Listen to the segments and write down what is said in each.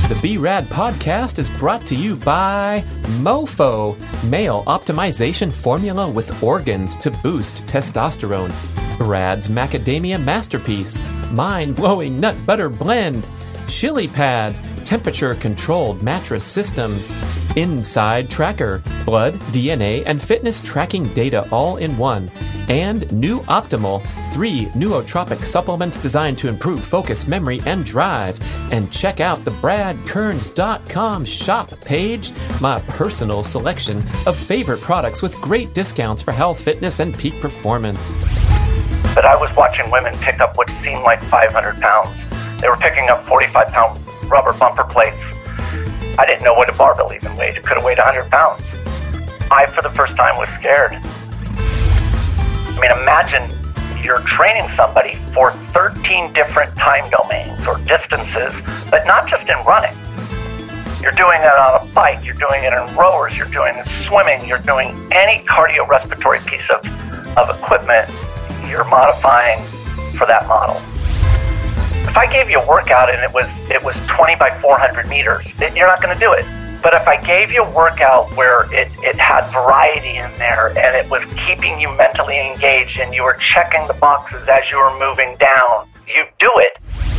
The B-Rad podcast is brought to you by MoFo, male optimization formula with organs to boost testosterone. Brad's Macadamia Masterpiece, mind-blowing nut butter blend. Chili Pad, temperature-controlled mattress systems. Inside Tracker, blood, DNA, and fitness tracking data all in one. And New Optimal, 3 nootropic supplements designed to improve focus, memory, and drive. And check out the BradKearns.com shop page, my personal selection of favorite products with great discounts for health, fitness, and peak performance. But I was watching women pick up what seemed like 500 pounds. They were picking up 45-pound rubber bumper plates. I didn't know what a barbell even weighed. It could have weighed 100 pounds. I, for the first time, was scared. I mean, imagine you're training somebody for 13 different time domains or distances, but not just in running. You're doing it on a bike, you're doing it in rowers, you're doing it swimming, you're doing any cardiorespiratory piece of equipment, you're modifying for that model. If I gave you a workout and it was 20 by 400 meters, you're not going to do it. But if I gave you a workout where it had variety in there and it was keeping you mentally engaged and you were checking the boxes as you were moving down, you do it.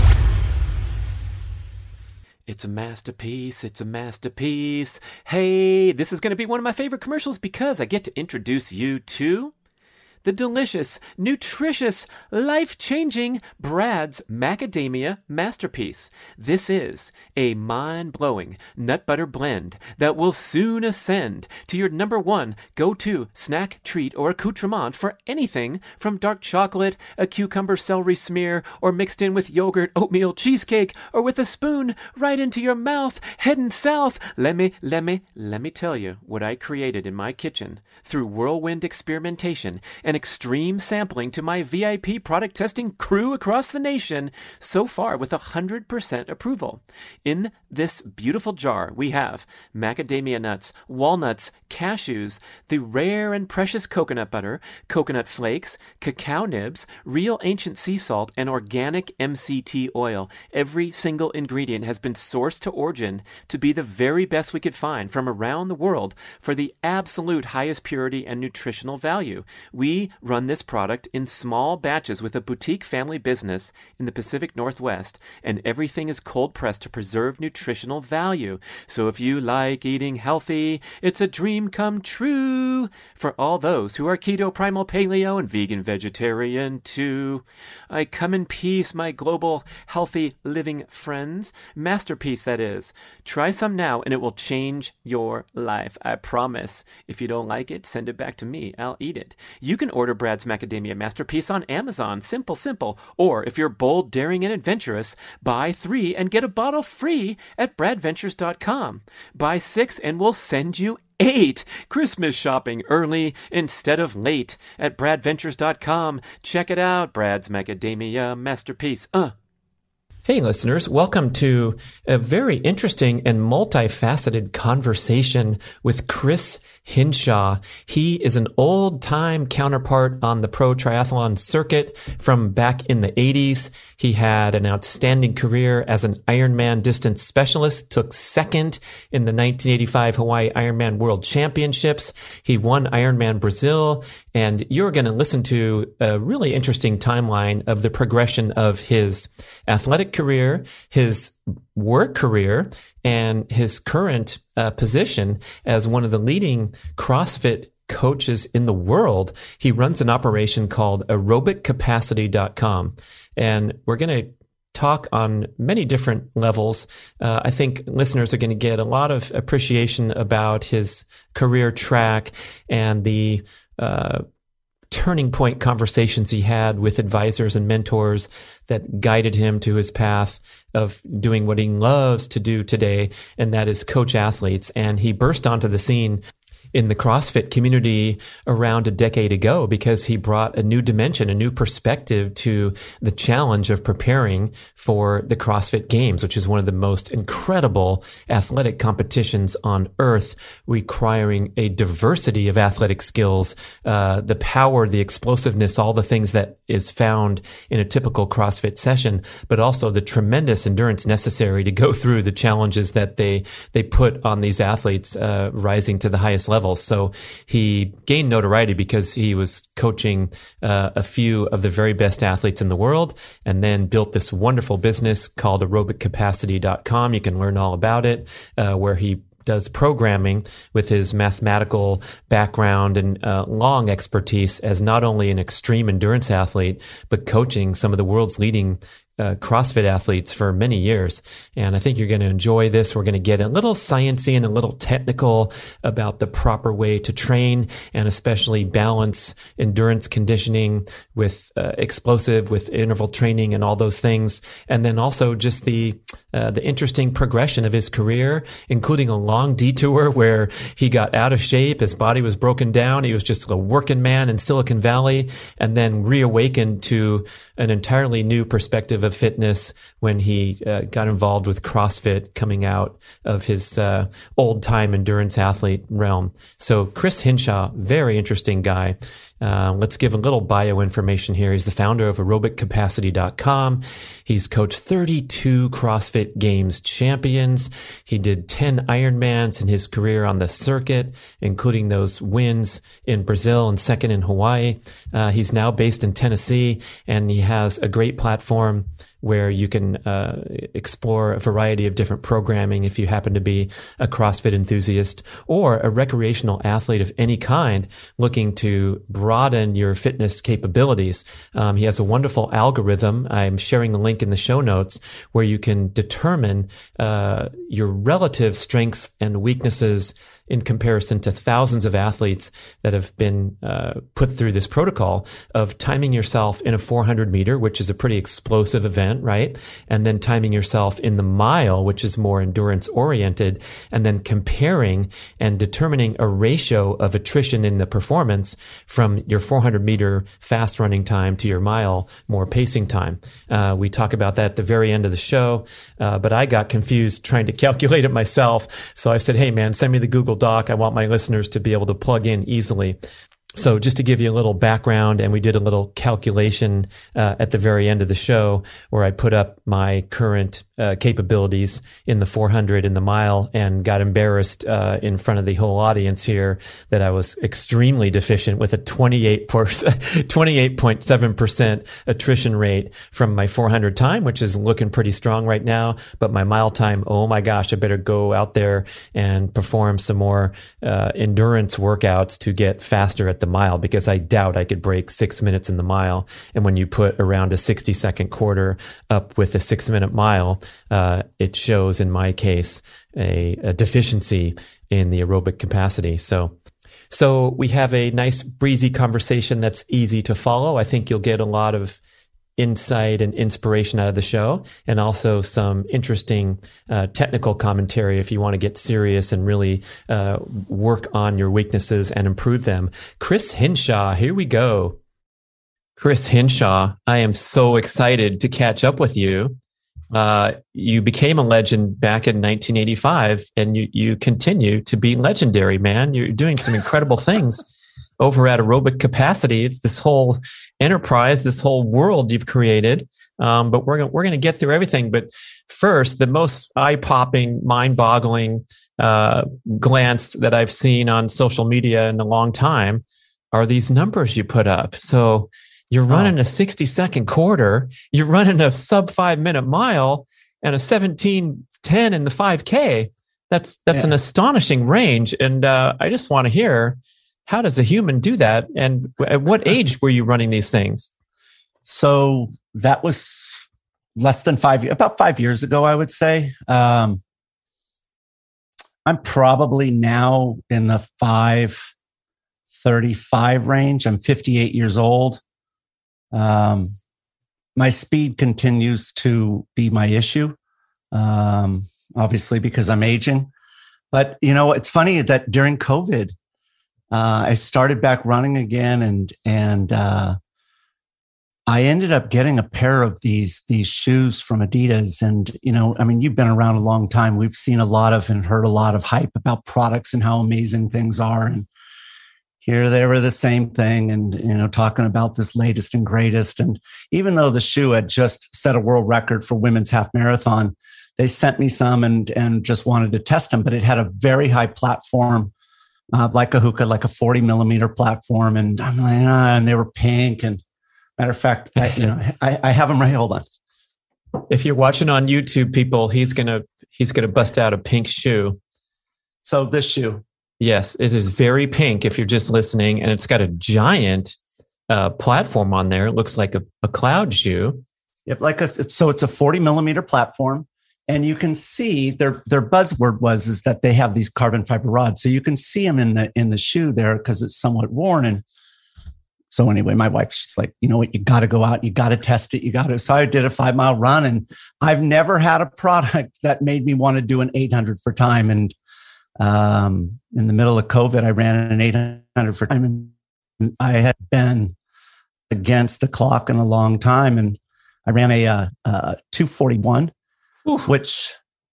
It's a masterpiece. It's a masterpiece. Hey, this is going to be one of my favorite commercials because I get to introduce you to the delicious, nutritious, life-changing Brad's Macadamia Masterpiece. This is a mind-blowing nut butter blend that will soon ascend to your number one go-to snack, treat, or accoutrement for anything from dark chocolate, a cucumber celery smear, or mixed in with yogurt, oatmeal, cheesecake, or with a spoon right into your mouth, heading south. Let me tell you what I created in my kitchen through whirlwind experimentation and extreme sampling to my VIP product testing crew across the nation, so far with 100% approval. In this beautiful jar, we have macadamia nuts, walnuts, cashews, the rare and precious coconut butter, coconut flakes, cacao nibs, real ancient sea salt, and organic MCT oil. Every single ingredient has been sourced to origin to be the very best we could find from around the world for the absolute highest purity and nutritional value. We run this product in small batches with a boutique family business in the Pacific Northwest, and everything is cold pressed to preserve nutritional value. So if you like eating healthy, it's a dream come true for all those who are keto, primal, paleo, and vegan vegetarian too. I come in peace, my global healthy living friends. Masterpiece, that is. Try some now and it will change your life. I promise. If you don't like it, send it back to me. I'll eat it. You can order Brad's Macadamia Masterpiece on Amazon. Simple. Or if you're bold, daring, and adventurous, buy 3 and get a bottle free at bradventures.com. Buy 6 and we'll send you 8. Christmas shopping early instead of late at bradventures.com. Check it out. Brad's Macadamia Masterpiece. Hey listeners, welcome to a very interesting and multifaceted conversation with Chris Hinshaw. He is an old-time counterpart on the pro triathlon circuit from back in the 80s. He had an outstanding career as an Ironman distance specialist, took second in the 1985 Hawaii Ironman World Championships. He won Ironman Brazil, and you're going to listen to a really interesting timeline of the progression of his athletic career, his work career, and his current position as one of the leading CrossFit coaches in the world. He runs an operation called aerobiccapacity.com, and we're going to talk on many different levels. I think listeners are going to get a lot of appreciation about his career track and the turning point conversations he had with advisors and mentors that guided him to his path of doing what he loves to do today, and that is coach athletes. And he burst onto the scene in the CrossFit community around a decade ago because he brought a new dimension, a new perspective to the challenge of preparing for the CrossFit Games, which is one of the most incredible athletic competitions on earth, requiring a diversity of athletic skills, the power, the explosiveness, all the things that is found in a typical CrossFit session, but also the tremendous endurance necessary to go through the challenges that they put on these athletes rising to the highest levels. So he gained notoriety because he was coaching a few of the very best athletes in the world, and then built this wonderful business called aerobiccapacity.com. You can learn all about it, where he does programming with his mathematical background and long expertise as not only an extreme endurance athlete, but coaching some of the world's leading CrossFit athletes for many years. And I think you're going to enjoy this. We're going to get a little sciencey and a little technical about the proper way to train and especially balance endurance conditioning with explosive, with interval training and all those things. And then also just the interesting progression of his career, including a long detour where he got out of shape. His body was broken down. He was just a working man in Silicon Valley, and then reawakened to an entirely new perspective of fitness when he got involved with CrossFit, coming out of his old time endurance athlete realm. So Chris Hinshaw, very interesting guy. Let's give a little bio information here. He's the founder of aerobiccapacity.com. He's coached 32 CrossFit Games champions. He did 10 Ironmans in his career on the circuit, including those wins in Brazil and second in Hawaii. He's now based in Tennessee, and he has a great platform where you can explore a variety of different programming if you happen to be a CrossFit enthusiast or a recreational athlete of any kind looking to broaden your fitness capabilities. He has a wonderful algorithm. I'm sharing the link in the show notes where you can determine your relative strengths and weaknesses in comparison to thousands of athletes that have been put through this protocol of timing yourself in a 400 meter, which is a pretty explosive event, right? And then timing yourself in the mile, which is more endurance oriented, and then comparing and determining a ratio of attrition in the performance from your 400 meter fast running time to your mile more pacing time. We talk about that at the very end of the show, but I got confused trying to calculate it myself. So I said, hey man, send me the Google Doc. I want my listeners to be able to plug in easily. So just to give you a little background, and we did a little calculation at the very end of the show where I put up my current capabilities in the 400 in the mile and got embarrassed in front of the whole audience here that I was extremely deficient with a 28.7% attrition rate from my 400 time, which is looking pretty strong right now. But my mile time, oh my gosh, I better go out there and perform some more endurance workouts to get faster at the mile, because I doubt I could break 6 minutes in the mile. And when you put around a 60-second quarter up with a 6-minute mile, it shows in my case a deficiency in the aerobic capacity. So we have a nice breezy conversation that's easy to follow. I think you'll get a lot of insight and inspiration out of the show, and also some interesting technical commentary if you want to get serious and really work on your weaknesses and improve them. Chris Hinshaw, here we go. Chris Hinshaw, I am so excited to catch up with you. You became a legend back in 1985, and you continue to be legendary, man. You're doing some incredible things over at Aerobic Capacity. It's this whole enterprise, this whole world you've created. But we're going to get through everything. But first, the most eye-popping, mind-boggling glance that I've seen on social media in a long time are these numbers you put up. So you're running a 60-second quarter, you're running a sub 5-minute mile, and a 17:10 in the 5K. That's an astonishing range. And I just want to hear, how does a human do that? And at what age were you running these things? So that was less than about 5 years ago, I would say. I'm probably now in the 5:35 range. I'm 58 years old. My speed continues to be my issue, obviously because I'm aging. But, it's funny that during COVID, I started back running again, and I ended up getting a pair of these shoes from Adidas. And, I mean, you've been around a long time. We've seen a lot of and heard a lot of hype about products and how amazing things are. And here they were the same thing, and, talking about this latest and greatest. And even though the shoe had just set a world record for women's half marathon, they sent me some and just wanted to test them. But it had a very high platform, like a Hoka, like a 40 millimeter platform. And I'm like, and they were pink. And matter of fact, I have them right. Hold on. If you're watching on YouTube, people, he's gonna bust out a pink shoe. So this shoe. Yes, it is very pink if you're just listening, and it's got a giant platform on there. It looks like a cloud shoe. Yep, it's a 40 millimeter platform, and you can see their buzzword is that they have these carbon fiber rods, so you can see them in the shoe there because it's somewhat worn. And so anyway, my wife's just like, you know what, you got to go out, you got to test it, So I did a 5-mile run, and I've never had a product that made me want to do an 800 for time. And in the middle of COVID, I ran an 800 for time, and I had been against the clock in a long time. And I ran a 241, Oof. Which,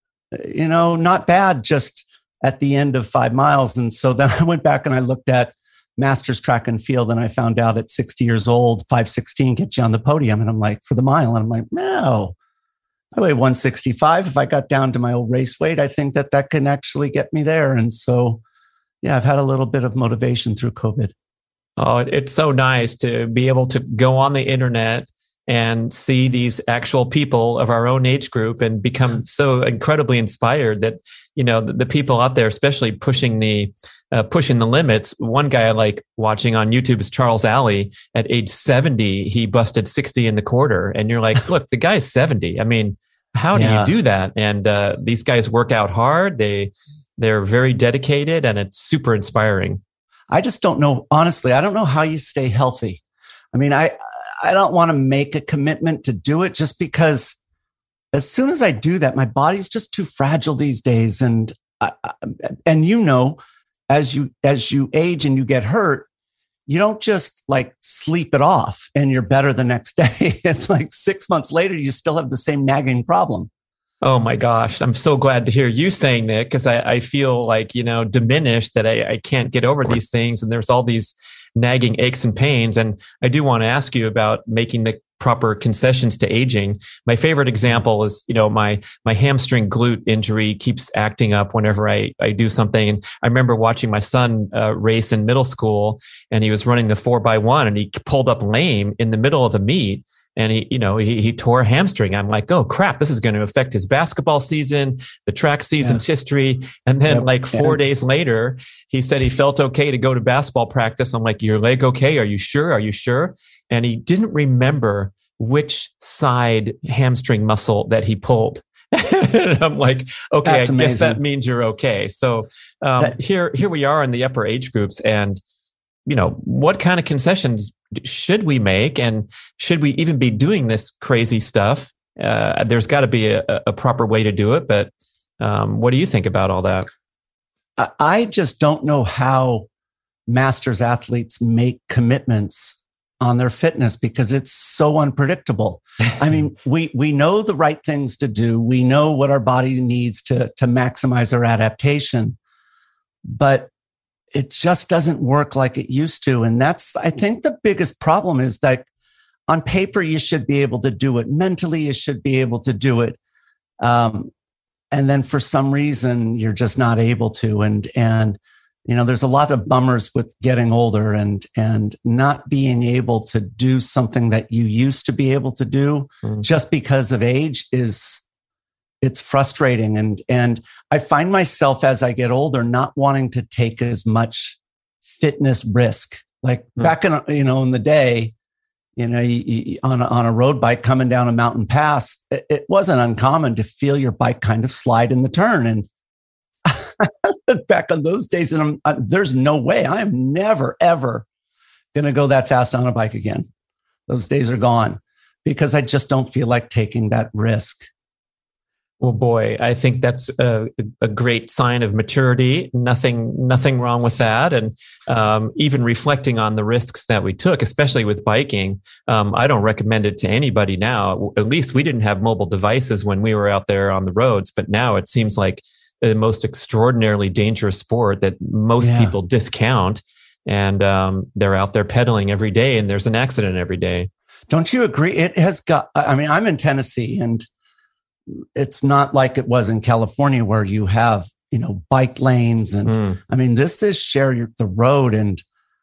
not bad just at the end of 5 miles. And so then I went back and I looked at Masters Track and Field, and I found out at 60 years old, 5:16 gets you on the podium. And I'm like, for the mile. And I'm like, no, I weigh 165. If I got down to my old race weight, I think that can actually get me there. And so, yeah, I've had a little bit of motivation through COVID. Oh, it's so nice to be able to go on the internet and see these actual people of our own age group and become so incredibly inspired that, the people out there, especially pushing the limits. One guy I like watching on YouTube is Charles Alley. At age 70, he busted 60 in the quarter. And you're like, look, the guy's 70. I mean, how do you do that? And these guys work out hard. They're very dedicated, and it's super inspiring. I just don't know. Honestly, I don't know how you stay healthy. I mean, I don't want to make a commitment to do it just because as soon as I do that, my body's just too fragile these days. And as you age and you get hurt, you don't just like sleep it off and you're better the next day. It's like 6 months later, you still have the same nagging problem. Oh my gosh. I'm so glad to hear you saying that, because I feel like, diminished that I can't get over these things. And there's all these nagging aches and pains. And I do want to ask you about making the proper concessions to aging. My favorite example is, my hamstring glute injury keeps acting up whenever I do something. And I remember watching my son race in middle school, and he was running the 4x1, and he pulled up lame in the middle of the meet. And he tore a hamstring. I'm like, oh crap, this is going to affect his basketball season, the track season's history. And then 4 days later, he said he felt okay to go to basketball practice. I'm like, your leg okay? Are you sure? Are you sure? And he didn't remember which side hamstring muscle that he pulled. And I'm like, okay, That's I guess that means you're okay. So here we are in the upper age groups, and what kind of concessions should we make, and should we even be doing this crazy stuff? There's got to be a proper way to do it. But what do you think about all that? I just don't know how masters athletes make commitments on their fitness, because it's so unpredictable. I mean, we know the right things to do. We know what our body needs to maximize our adaptation, but it just doesn't work like it used to. And I think the biggest problem is that on paper, you should be able to do it. Mentally, you should be able to do it. And then for some reason, you're just not able to. And there's a lot of bummers with getting older and not being able to do something that you used to be able to do just because of age it's frustrating. And I find myself as I get older, not wanting to take as much fitness risk. Like back in the day, on a road bike coming down a mountain pass, it wasn't uncommon to feel your bike kind of slide in the turn. And back on those days, and there's no way I am never, ever going to go that fast on a bike again. Those days are gone because I just don't feel like taking that risk. Well, boy, I think that's a great sign of maturity. Nothing wrong with that. And even reflecting on the risks that we took, especially with biking, I don't recommend it to anybody now. At least we didn't have mobile devices when we were out there on the roads. But now it seems like the most extraordinarily dangerous sport that most people discount. And they're out there pedaling every day, and there's an accident every day. Don't you agree? It has got, I mean, I'm in Tennessee, and it's not like it was in California where you have, bike lanes. And I mean, this is share the road. And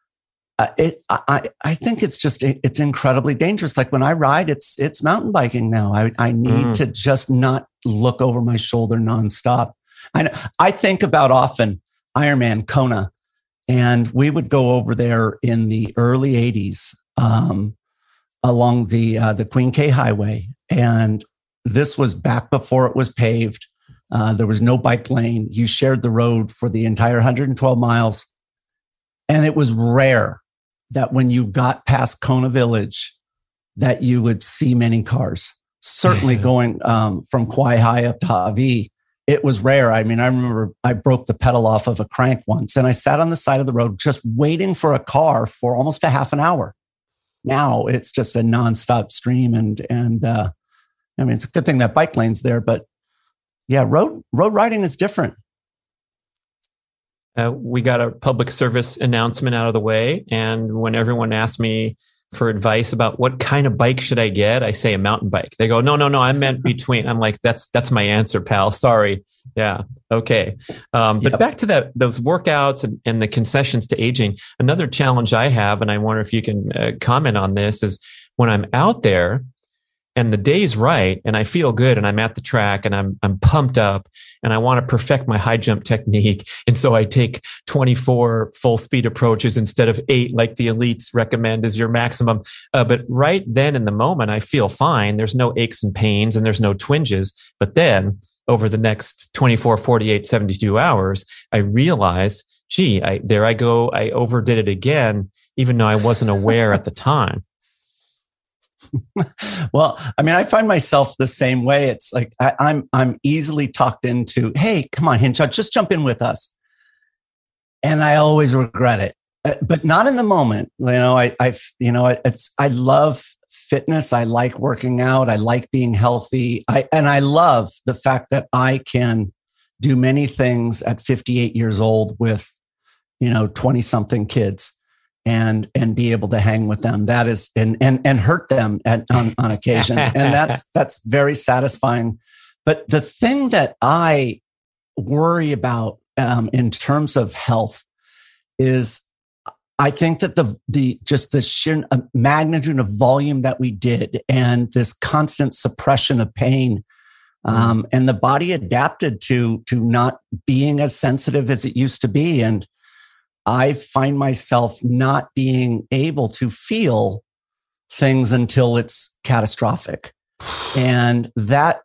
I think it's incredibly dangerous. Like when I ride, it's mountain biking now. I need to just not look over my shoulder nonstop. I think about often Ironman Kona, and we would go over there in the early 80s along the Queen K Highway. And this was back before it was paved. There was no bike lane. You shared the road for the entire 112 miles. And it was rare that when you got past Kona Village, that you would see many cars. Certainly going from Kauai High up to Hawaii, it was rare. I mean, I remember I broke the pedal off of a crank once, and I sat on the side of the road just waiting for a car for almost a half an hour. Now it's just a nonstop stream. And I mean, it's a good thing that bike lane's there, but yeah, road riding is different. We got a public service announcement out of the way. And when everyone asked me for advice about what kind of bike should I get, I say a mountain bike. They go, no, I meant between. I'm like, that's my answer, pal. Sorry. Yeah. Okay. But back to those workouts and the concessions to aging. Another challenge I have, and I wonder if you can comment on this, is when I'm out there and the day's right, and I feel good, and I'm at the track, and I'm pumped up, and I want to perfect my high jump technique, and so I take 24 full speed approaches instead of 8, like the elites recommend as your maximum. But right then in the moment, I feel fine. There's no aches and pains, and there's no twinges. But then over the next 24, 48, 72 hours, I realize, there I go. I overdid it again, even though I wasn't aware at the time. Well, I mean, I find myself the same way. It's like I'm easily talked into, hey, come on, Hinshaw, just jump in with us. And I always regret it, but not in the moment. I love fitness. I like working out. I like being healthy. I love the fact that I can do many things at 58 years old with, 20 something kids. And be able to hang with them. That is, and hurt them on occasion. And that's very satisfying. But the thing that I worry about in terms of health is I think that the sheer magnitude of volume that we did, and this constant suppression of pain, and the body adapted to not being as sensitive as it used to be. And I find myself not being able to feel things until it's catastrophic. And that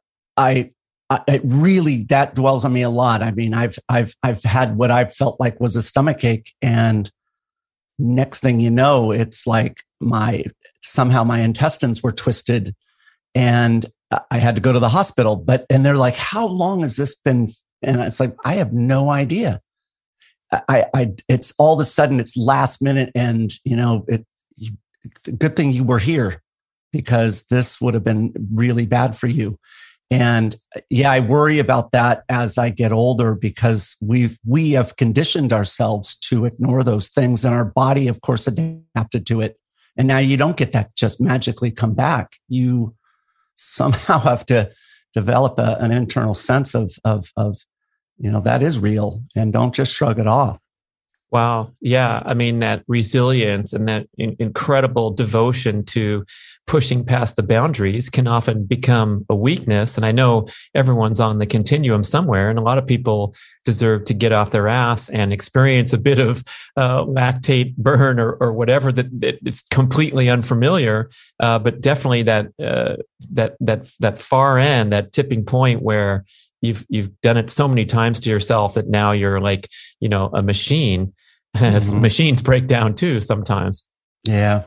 that dwells on me a lot. I mean, I've had what I felt like was a stomachache, and next thing you know, it's like somehow my intestines were twisted, and I had to go to the hospital. And they're like, how long has this been? And it's like, I have no idea. It's all of a sudden it's last minute, and good thing you were here, because this would have been really bad for you. And yeah, I worry about that as I get older, because we have conditioned ourselves to ignore those things, and our body, of course, adapted to it. And now you don't get that just magically come back. You somehow have to develop an internal sense of that is real, and don't just shrug it off. Wow. Yeah. I mean, that resilience and that incredible devotion to pushing past the boundaries can often become a weakness. And I know everyone's on the continuum somewhere, and a lot of people deserve to get off their ass and experience a bit of lactate burn or whatever that it's completely unfamiliar. But definitely that far end, that tipping point where you've done it so many times to yourself that now you're like, a machine. Mm-hmm. Machines break down too sometimes. Yeah.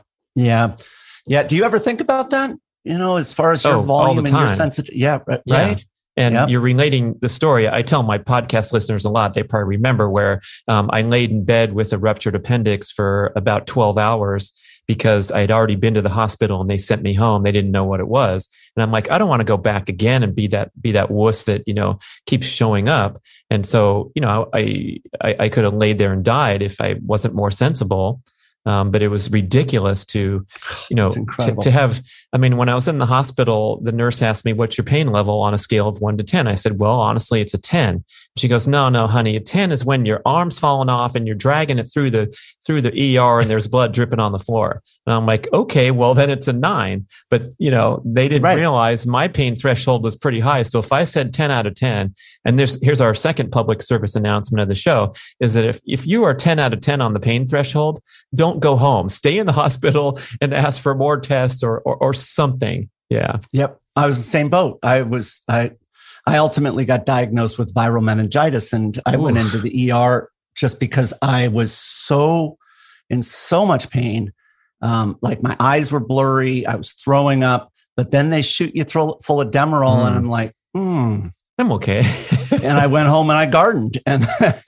Do you ever think about that? As far as your volume and your sensitivity? Yeah. Right. Yeah. And Yep. you're relating the story. I tell my podcast listeners a lot. They probably remember where I laid in bed with a ruptured appendix for about 12 hours because I had already been to the hospital and they sent me home. They didn't know what it was. And I'm like, I don't want to go back again and be that wuss that, keeps showing up. And so, I could have laid there and died if I wasn't more sensible. But it was ridiculous to have, when I was in the hospital, the nurse asked me, what's your pain level on a scale of 1 to 10? I said, well, honestly, it's a 10. She goes, no, honey, a 10 is when your arm's falling off and you're dragging it through the ER and there's blood dripping on the floor. And I'm like, okay, well then it's a 9. But they didn't realize my pain threshold was pretty high. So if I said 10 out of 10, and here's our second public service announcement of the show, is that if you are 10 out of 10 on the pain threshold, don't go home. Stay in the hospital and ask for more tests or something. Yeah. Yep. I was the same boat. I ultimately got diagnosed with viral meningitis, and I went into the ER just because I was in so much pain. Like my eyes were blurry. I was throwing up, but then they shoot you full of Demerol, and I'm like, I'm okay. And I went home and I gardened, and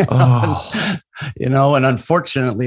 and unfortunately,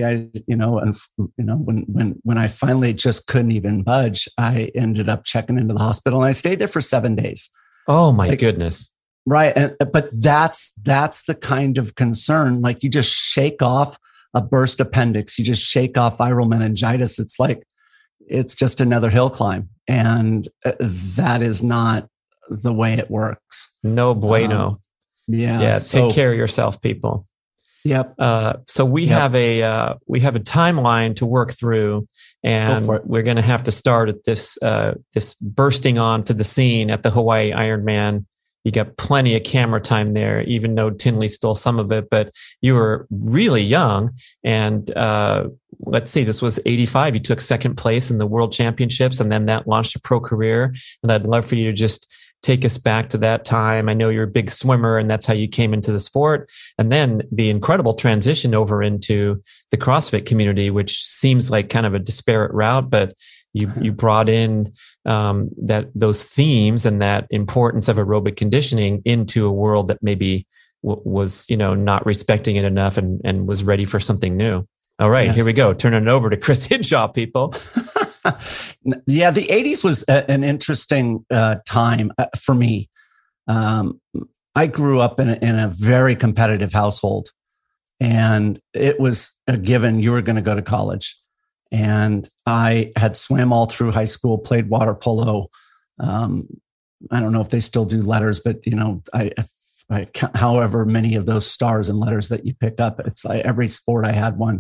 when I finally just couldn't even budge, I ended up checking into the hospital, and I stayed there for 7 days. Oh my goodness! Right, but that's the kind of concern. Like, you just shake off a burst appendix, you just shake off viral meningitis. It's like it's just another hill climb, and that is not the way it works. No bueno. Yeah. Take care of yourself, people. Yep. So we have a timeline to work through, and we're going to have to start at this bursting onto the scene at the Hawaii Ironman. You got plenty of camera time there, even though Tinley stole some of it, but you were really young. And let's see, this was 85. You took second place in the World Championships, and then that launched a pro career. And I'd love for you to just take us back to that time. I know you're a big swimmer, and that's how you came into the sport. And then the incredible transition over into the CrossFit community, which seems like kind of a disparate route, but you brought in those themes and that importance of aerobic conditioning into a world that maybe was not respecting it enough and was ready for something new. All right, Here we go. Turning it over to Chris Hinshaw, people. Yeah, the 80s was an interesting time for me. I grew up in a very competitive household, and it was a given you were going to go to college. And I had swam all through high school, played water polo. I don't know if they still do letters, but I however many of those stars and letters that you pick up, it's like every sport I had one.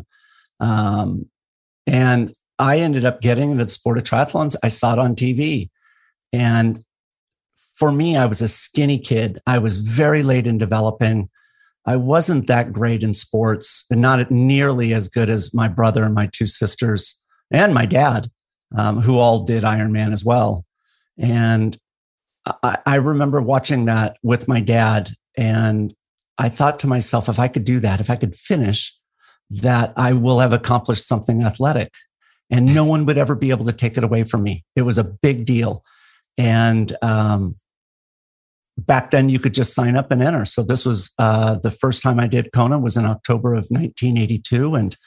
And I ended up getting into the sport of triathlons. I saw it on TV. And for me, I was a skinny kid. I was very late in developing. I wasn't that great in sports, and not nearly as good as my brother and my 2 sisters and my dad, who all did Ironman as well. And I remember watching that with my dad. And I thought to myself, if I could do that, if I could finish that, I will have accomplished something athletic, and no one would ever be able to take it away from me. It was a big deal. And back then you could just sign up and enter. So this was the first time I did Kona was in October of 1982. And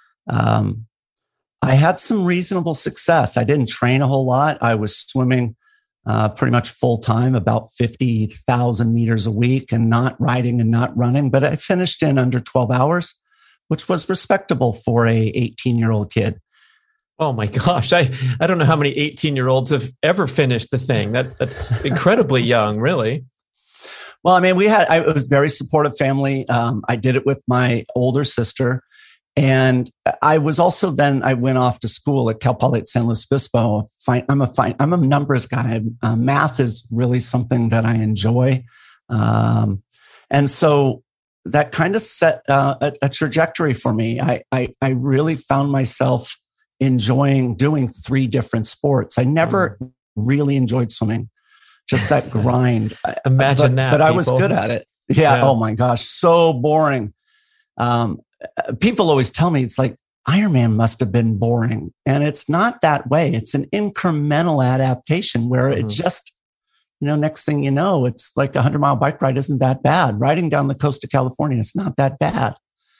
I had some reasonable success. I didn't train a whole lot. I was swimming pretty much full time, about 50,000 meters a week, and not riding and not running. But I finished in under 12 hours, which was respectable for a 18-year-old kid. Oh my gosh. I don't know how many 18-year-olds have ever finished the thing. That's incredibly young, really. Well, I mean, it was a very supportive family. I did it with my older sister. And I was also I went off to school at Cal Poly at San Luis Obispo. I'm a numbers guy. Math is really something that I enjoy. And so that kind of set a trajectory for me. I really found myself enjoying doing 3 different sports. I never really enjoyed swimming, just that grind. Imagine that. But I was good at it. Yeah. Oh my gosh. So boring. People always tell me it's like Ironman must have been boring. And it's not that way. It's an incremental adaptation where it just next thing you know, it's like 100-mile bike ride isn't that bad. Riding down the coast of California, it's not that bad.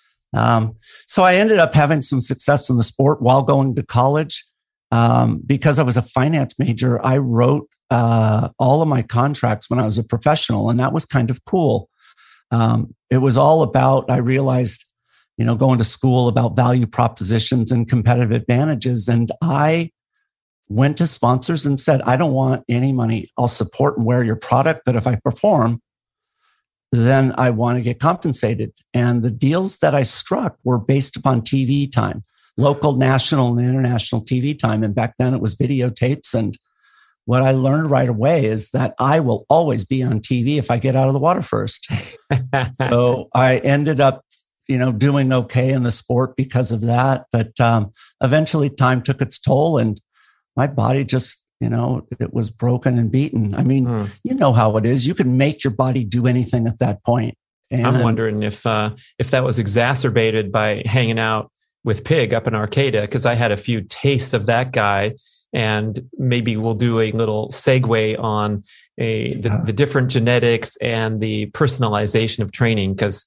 So I ended up having some success in the sport while going to college. Because I was a finance major, I wrote all of my contracts when I was a professional, and that was kind of cool. It was all about, I realized, going to school about value propositions and competitive advantages. And I went to sponsors and said, I don't want any money. I'll support and wear your product, but if I perform, then I want to get compensated. And the deals that I struck were based upon TV time, local, national, and international TV time. And back then it was videotapes. And what I learned right away is that I will always be on TV if I get out of the water first. So I ended up, doing okay in the sport because of that. But eventually time took its toll, and my body just, it was broken and beaten. I mean, you know how it is. You can make your body do anything at that point. And I'm wondering if that was exacerbated by hanging out with Pig up in Arcata, because I had a few tastes of that guy. And maybe we'll do a little segue on the different genetics and the personalization of training. Because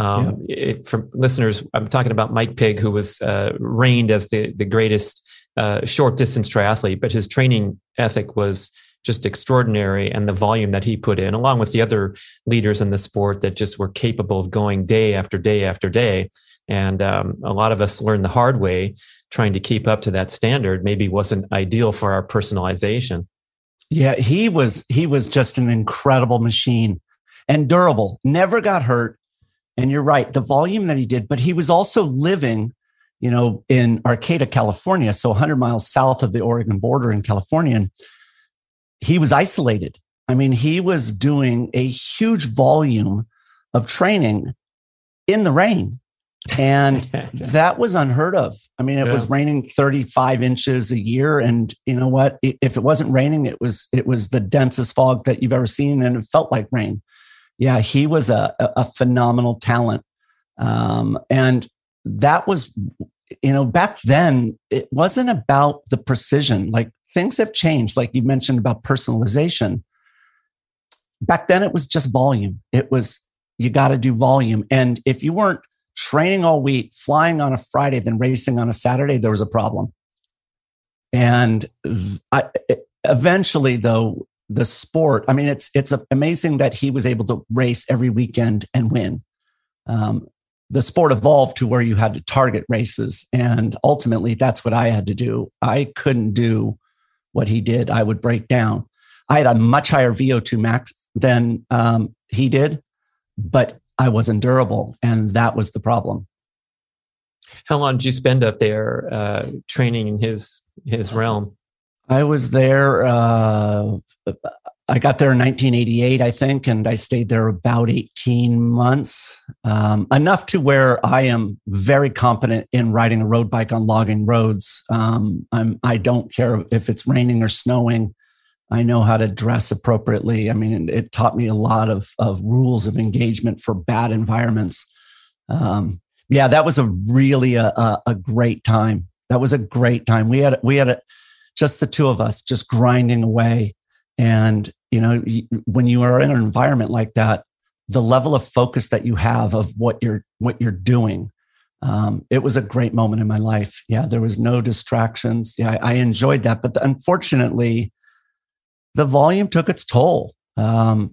for listeners, I'm talking about Mike Pig, who was reigned as the greatest short distance triathlete, but his training ethic was just extraordinary, and the volume that he put in, along with the other leaders in the sport that just were capable of going day after day after day. And a lot of us learned the hard way. Trying to keep up to that standard maybe wasn't ideal for our personalization. Yeah, he was just an incredible machine and durable, never got hurt. And you're right, the volume that he did, but he was also living, in Arcata, California, so 100 miles south of the Oregon border in California. And he was isolated. I mean, he was doing a huge volume of training in the rain. And that was unheard of. I mean, it was raining 35 inches a year. And you know what? If it wasn't raining, it was the densest fog that you've ever seen. And it felt like rain. Yeah, he was a phenomenal talent. And that was, back then, it wasn't about the precision. Like, things have changed. Like you mentioned about personalization. Back then, it was just volume. It was, you got to do volume. And if you weren't training all week, flying on a Friday, then racing on a Saturday, there was a problem. And eventually, though, the sport, I mean, it's amazing that he was able to race every weekend and win. The sport evolved to where you had to target races. And ultimately, that's what I had to do. I couldn't do what he did. I would break down. I had a much higher VO2 max than he did, but I wasn't durable, and that was the problem. How long did you spend up there training in his realm? I was there. I got there in 1988, I think, and I stayed there about 18 months, enough to where I am very competent in riding a road bike on logging roads. I don't care if it's raining or snowing. I know how to dress appropriately. I mean, it taught me a lot of rules of engagement for bad environments. That was really a great time. That was a great time. We had just the two of us just grinding away. And, when you are in an environment like that, the level of focus that you have of what you're doing, it was a great moment in my life. Yeah, there was no distractions. Yeah, I enjoyed that. But unfortunately, the volume took its toll. I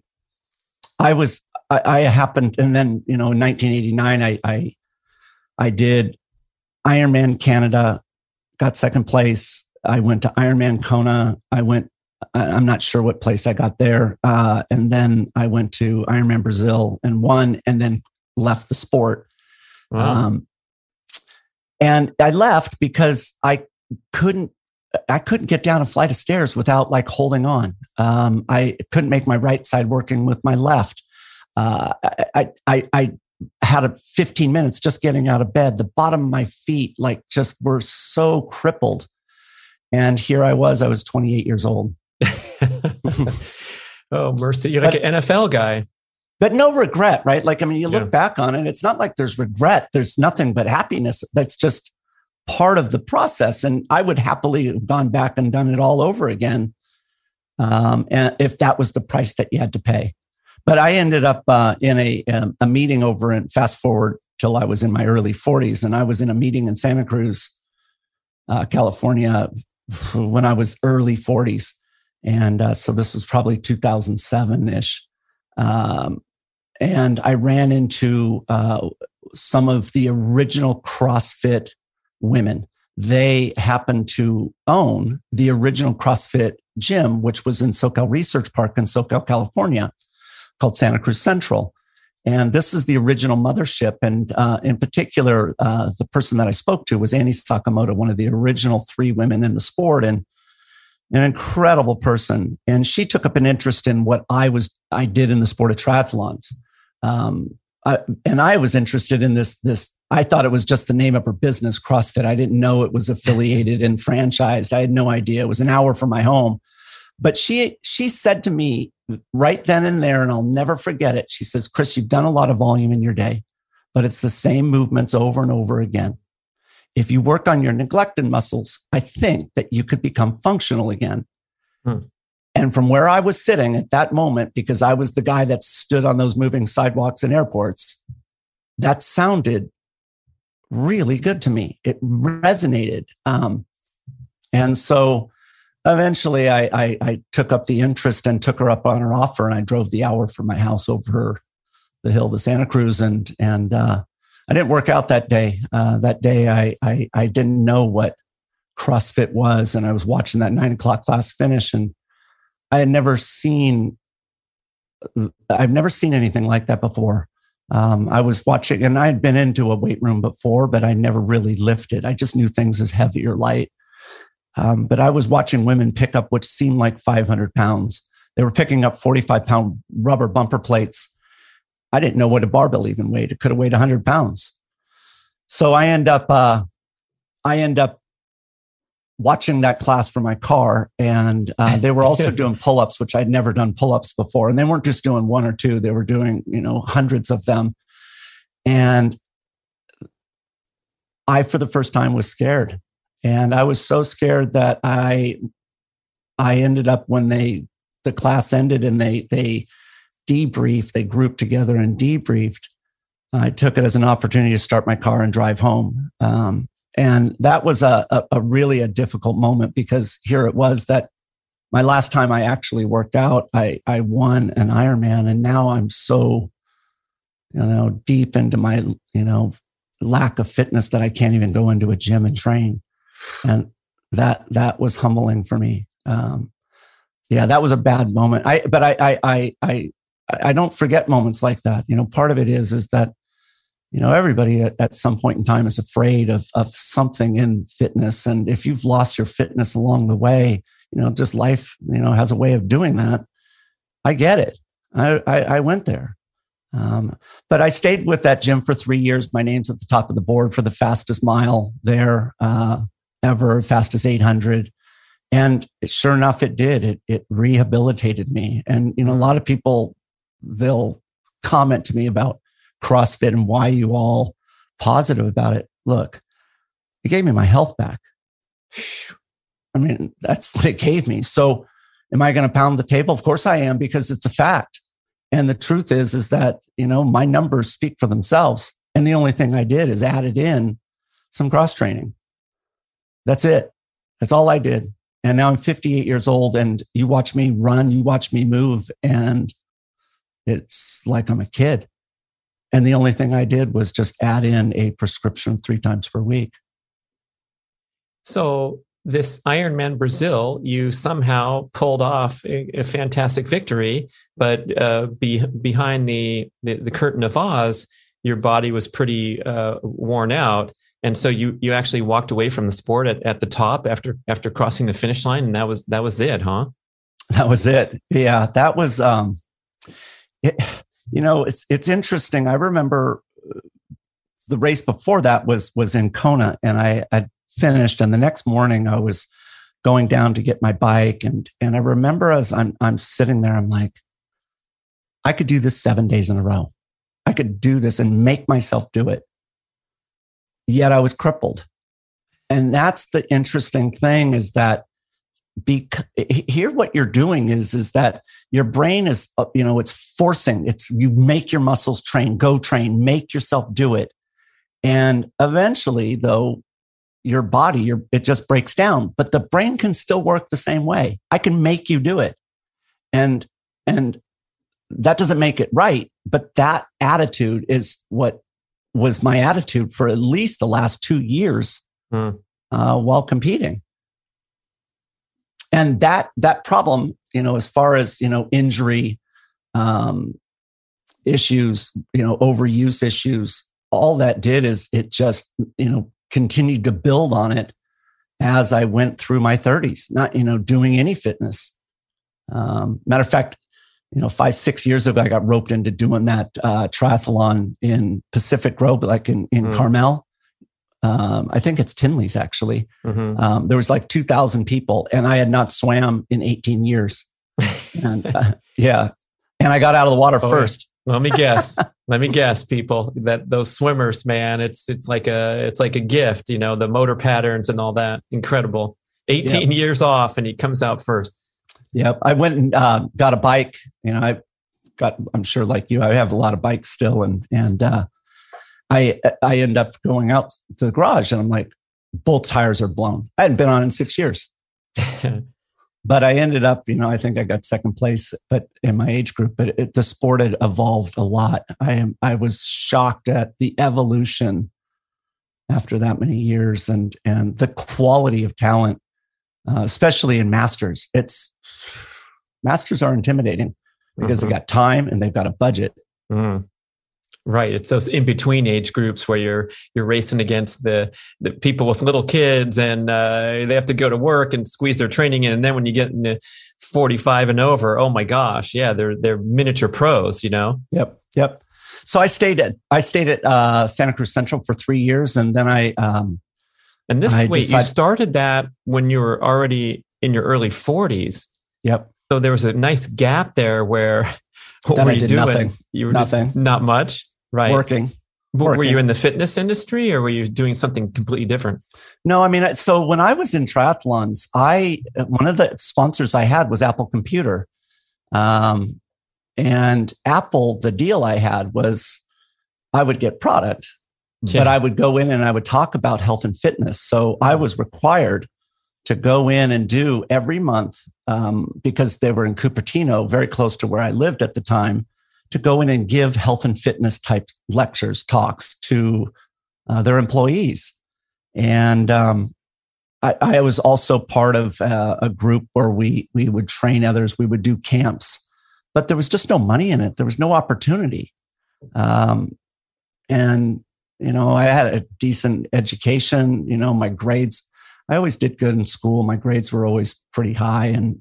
happened, and then, in 1989, I did Ironman Canada, got second place. I went to Ironman Kona. I'm not sure what place I got there. And then I went to Ironman Brazil and won, and then left the sport. Wow. And I left because I couldn't get down a flight of stairs without holding on. I couldn't make my right side working with my left. I had 15 minutes just getting out of bed. The bottom of my feet just were so crippled. And here I was 28 years old. Oh, mercy. You're like an NFL guy. But no regret, right? You look back on it, it's not like there's regret. There's nothing but happiness. That's just part of the process. And I would happily have gone back and done it all over again. and if that was the price that you had to pay. But I ended up in a meeting over in, fast forward till I was in my early 40s, and I was in a meeting in Santa Cruz, California, when I was early 40s. And so this was probably 2007-ish. And I ran into some of the original CrossFit women. They happened to own the original CrossFit gym, which was in SoCal Research Park in SoCal, California, called Santa Cruz Central. And this is the original mothership. And in particular, the person that I spoke to was Annie Sakamoto, one of the original 3 women in the sport, and an incredible person. And she took up an interest in what I did in the sport of triathlons. And I was interested in this. I thought it was just the name of her business, CrossFit. I didn't know it was affiliated and franchised. I had no idea. It was an hour from my home. But she said to me right then and there, and I'll never forget it. She says, Chris, you've done a lot of volume in your day, but it's the same movements over and over again. If you work on your neglected muscles, I think that you could become functional again. And from where I was sitting at that moment, because I was the guy that stood on those moving sidewalks in airports, that sounded really good to me. It resonated. And so eventually I took up the interest and took her up on her offer, and I drove the hour from my house over the hill to Santa Cruz. And I didn't work out that day. That day I didn't know what CrossFit was. And I was watching that 9 o'clock class finish, and I've never seen anything like that before. I was watching, and I had been into a weight room before, but I never really lifted. I just knew things as heavy or light. But I was watching women pick up what seemed like 500 pounds. They were picking up 45-pound rubber bumper plates. I didn't know what a barbell even weighed. It could have weighed 100 pounds. So I end up watching that class from my car, and they were also doing pull-ups, which I'd never done pull-ups before. And they weren't just doing 1 or 2; they were doing, hundreds of them. And I, for the first time, was scared, and I was so scared that I ended up, when the class ended and they debriefed, they grouped together and debriefed, I took it as an opportunity to start my car and drive home. And that was a really a difficult moment, because here it was that my last time I actually worked out, I won an Ironman, and now I'm so, deep into my, lack of fitness that I can't even go into a gym and train. And that was humbling for me. That was a bad moment. But I don't forget moments like that. Part of it is that, everybody at some point in time is afraid of something in fitness. And if you've lost your fitness along the way, just life, has a way of doing that. I get it. I went there. But I stayed with that gym for 3 years. My name's at the top of the board for the fastest mile there ever, fastest 800. And sure enough, it did. It rehabilitated me. And, a lot of people, they'll comment to me about CrossFit and why you all positive about it. Look, it gave me my health back. I mean, that's what it gave me. So am I going to pound the table? Of course I am, because it's a fact. And the truth is that, my numbers speak for themselves. And the only thing I did is added in some cross training. That's it. That's all I did. And now I'm 58 years old, and you watch me run, you watch me move, and it's like I'm a kid. And the only thing I did was just add in a prescription 3 times per week. So this Ironman Brazil, you somehow pulled off a fantastic victory, but behind the curtain of Oz, your body was pretty worn out. And so you actually walked away from the sport at the top after crossing the finish line, and that was it, huh? That was it. Yeah, that was it's interesting. I remember the race before that was in Kona, and I finished, and the next morning I was going down to get my bike, and I remember as I'm sitting there, I'm like, I could do this 7 days in a row. I could do this and make myself do it. Yet I was crippled. And that's the interesting thing, is that here what you're doing is that your brain is, it's forcing, you make your muscles train, make yourself do it. And eventually though, your body, it just breaks down, but the brain can still work the same way. I can make you do it. And that doesn't make it right. But that attitude is what was my attitude for at least the last 2 years while competing. And that problem, as far as, injury issues, overuse issues, all that did is it just, continued to build on it as I went through my 30s, not, doing any fitness. Matter of fact, 5-6 years ago, I got roped into doing that triathlon in Pacific Grove, like in Carmel. I think it's Tinley's actually. Mm-hmm. There was like 2,000 people and I had not swam in 18 years. And and I got out of the water first. Let me guess, people, that those swimmers, man, it's like a gift, the motor patterns and all that. Incredible. 18 years off and he comes out first. Yep. I went and got a bike. I'm sure like you, I have a lot of bikes still. And I end up going out to the garage and I'm like, both tires are blown. I hadn't been on in 6 years. But I ended up, I think I got second place, but in my age group, but the sport had evolved a lot. I was shocked at the evolution after that many years and the quality of talent, especially in masters. Masters are intimidating because they got time and they've got a budget. Mm-hmm. Right. It's those in between age groups where you're racing against the people with little kids and they have to go to work and squeeze their training in. And then when you get into 45 and over, oh my gosh, yeah, they're miniature pros, Yep. So I stayed at Santa Cruz Central for 3 years, and then you started that when you were already in your early 40s. Yep. So there was a nice gap there where what were you doing? Nothing. You were nothing. Just not much. Right. Working. Were you in the fitness industry or were you doing something completely different? No, so when I was in triathlons, one of the sponsors I had was Apple Computer. And Apple, the deal I had was I would get product, but I would go in and I would talk about health and fitness. So I was required to go in and do every month, because they were in Cupertino, very close to where I lived at the time, to go in and give health and fitness type lectures, talks to their employees. And I was also part of a group where we would train others. We would do camps, but there was just no money in it. There was no opportunity. And, I had a decent education, my grades, I always did good in school. My grades were always pretty high. And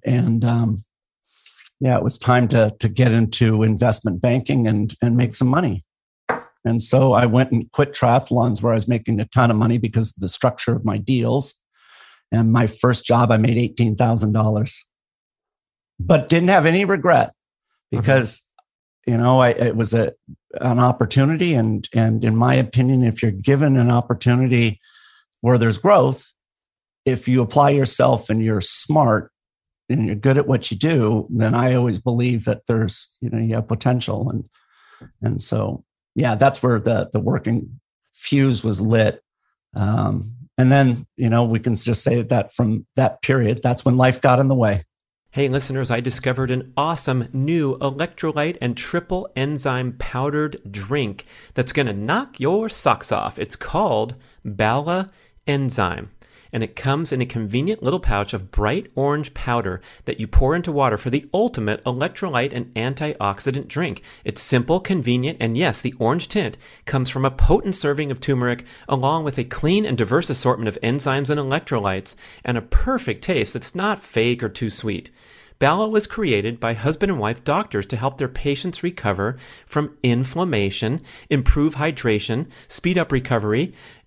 it was time to get into investment banking and make some money. And so I went and quit triathlons where I was making a ton of money because of the structure of my deals. And my first job, I made $18,000, but didn't have any regret because, it was an opportunity. And in my opinion, if you're given an opportunity where there's growth, if you apply yourself and you're smart and you're good at what you do, then I always believe that there's, you have potential. And so, that's where the working fuse was lit. And then, we can just say that from that period, that's when life got in the way. Hey, listeners, I discovered an awesome new electrolyte and triple enzyme powdered drink that's going to knock your socks off. It's called Bala Enzyme. And it comes in a convenient little pouch of bright orange powder that you pour into water for the ultimate electrolyte and antioxidant drink. It's simple, convenient, and yes, the orange tint comes from a potent serving of turmeric along with a clean and diverse assortment of enzymes and electrolytes and a perfect taste that's not fake or too sweet. Bala was created by husband and wife doctors to help their patients recover from inflammation, improve hydration, speed up recovery,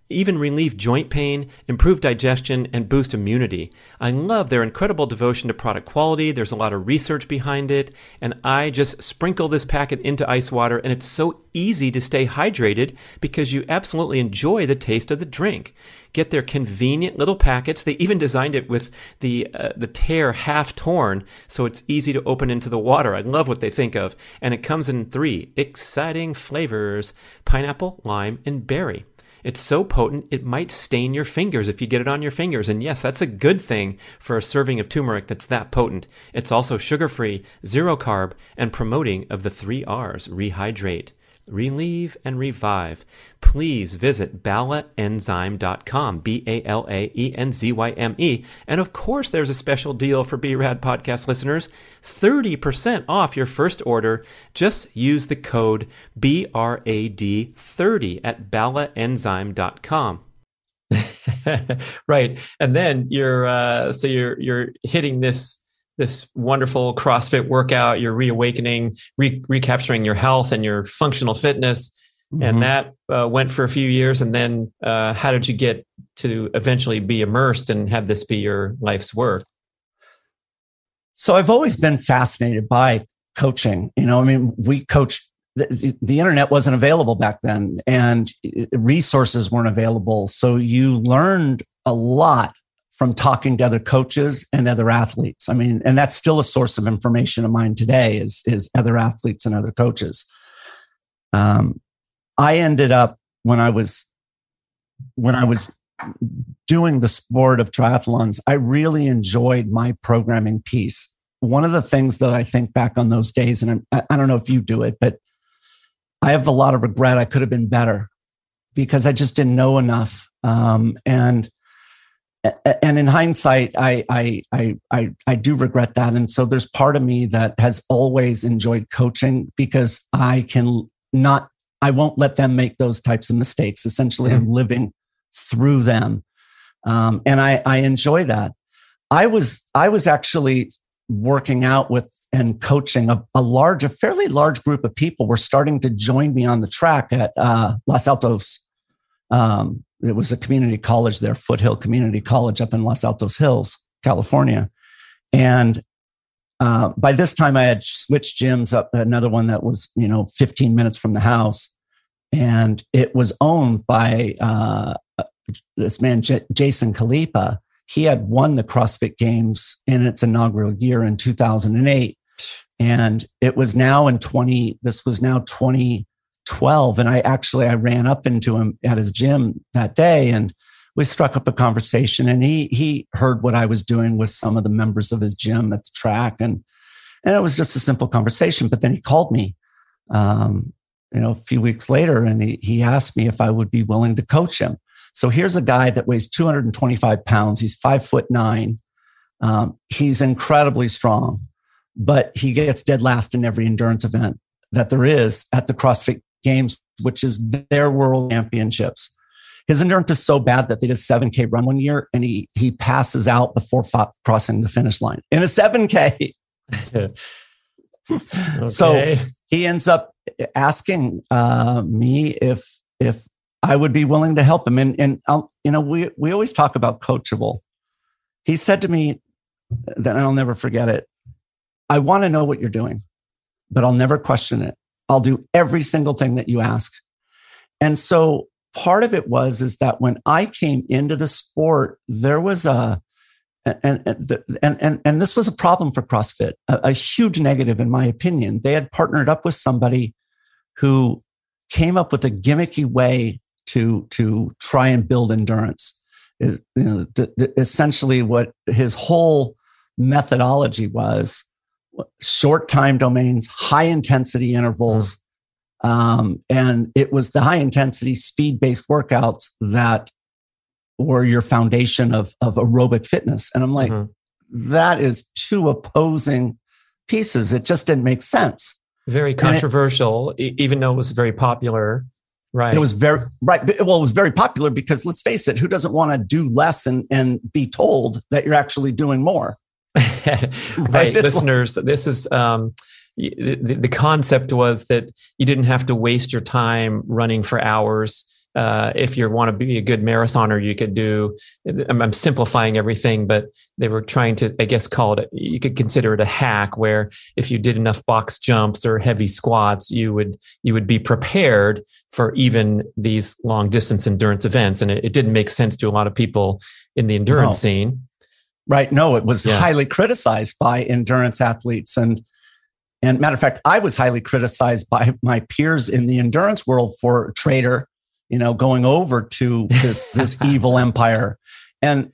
even relieve joint pain, improve digestion, and boost immunity. I love their incredible devotion to product quality. There's a lot of research behind it, and I just sprinkle this packet into ice water, and it's so easy to stay hydrated because you absolutely enjoy the taste of the drink. Get their convenient little packets. They even designed it with the tear half torn, so it's easy to open into the water. I love what they think of. And it comes in 3 exciting flavors: pineapple, lime, and berry. It's so potent, it might stain your fingers if you get it on your fingers. And yes, that's a good thing for a serving of turmeric that's that potent. It's also sugar-free, zero carb, and promoting of the 3 R's: rehydrate, relieve, and revive. Please visit balaenzyme.com, BALAENZYME. And of course, there's a special deal for BRAD podcast listeners, 30% off your first order. Just use the code BRAD30 at balaenzyme.com. Right. And then you're hitting this wonderful CrossFit workout, you're reawakening, recapturing your health and your functional fitness. Mm-hmm. And that went for a few years. And then how did you get to eventually be immersed and have this be your life's work? So I've always been fascinated by coaching. We coached, the internet wasn't available back then and resources weren't available. So you learned a lot from talking to other coaches and other athletes. And that's still a source of information of mine today is other athletes and other coaches. I ended up when I was doing the sport of triathlons, I really enjoyed my programming piece. One of the things that I think back on those days, and I don't know if you do it, but I have a lot of regret. I could have been better because I just didn't know enough. And in hindsight, I do regret that. And so there's part of me that has always enjoyed coaching because I won't let them make those types of mistakes. Essentially, I'm living through them. And I enjoy that. I was actually working out with and coaching a fairly large group of people were starting to join me on the track at Los Altos. It was a community college there, Foothill Community College up in Los Altos Hills, California. And by this time I had switched gyms up another one that was, 15 minutes from the house. And it was owned by this man, Jason Khalipa. He had won the CrossFit Games in its inaugural year in 2008. And it was now this was now 2012. And I ran up into him at his gym that day and we struck up a conversation, and he heard what I was doing with some of the members of his gym at the track. And it was just a simple conversation, but then he called me, a few weeks later, and he asked me if I would be willing to coach him. So here's a guy that weighs 225 pounds. He's 5'9". He's incredibly strong, but he gets dead last in every endurance event that there is at the CrossFit Games, which is their world championships. His endurance is so bad that they did a 7K run one year, and he passes out before crossing the finish line in a 7K. Okay. So he ends up asking me if I would be willing to help him. And we always talk about coachable. He said to me, that I'll never forget it, I want to know what you're doing, but I'll never question it. I'll do every single thing that you ask. And so part of it is that when I came into the sport, there was and this was a problem for CrossFit, a huge negative in my opinion. They had partnered up with somebody who came up with a gimmicky way to try and build endurance. Essentially what his whole methodology was: short time domains, high intensity intervals. And it was the high intensity speed-based workouts that were your foundation of aerobic fitness. And I'm like, that is two opposing pieces. It just didn't make sense. Very controversial, even though it was very popular. Right. It was very right. Well, it was very popular because, let's face it, who doesn't want to do less and be told that you're actually doing more? Right. Listeners, this is the concept was that you didn't have to waste your time running for hours. if you want to be a good marathoner, you could do, I'm simplifying everything, but they were trying to, I guess, call it, you could consider it a hack where if you did enough box jumps or heavy squats, you would be prepared for even these long distance endurance events. And it didn't make sense to a lot of people in the endurance scene. Right. No, it was highly criticized by endurance athletes. And matter of fact, I was highly criticized by my peers in the endurance world for Trader, going over to this evil empire. But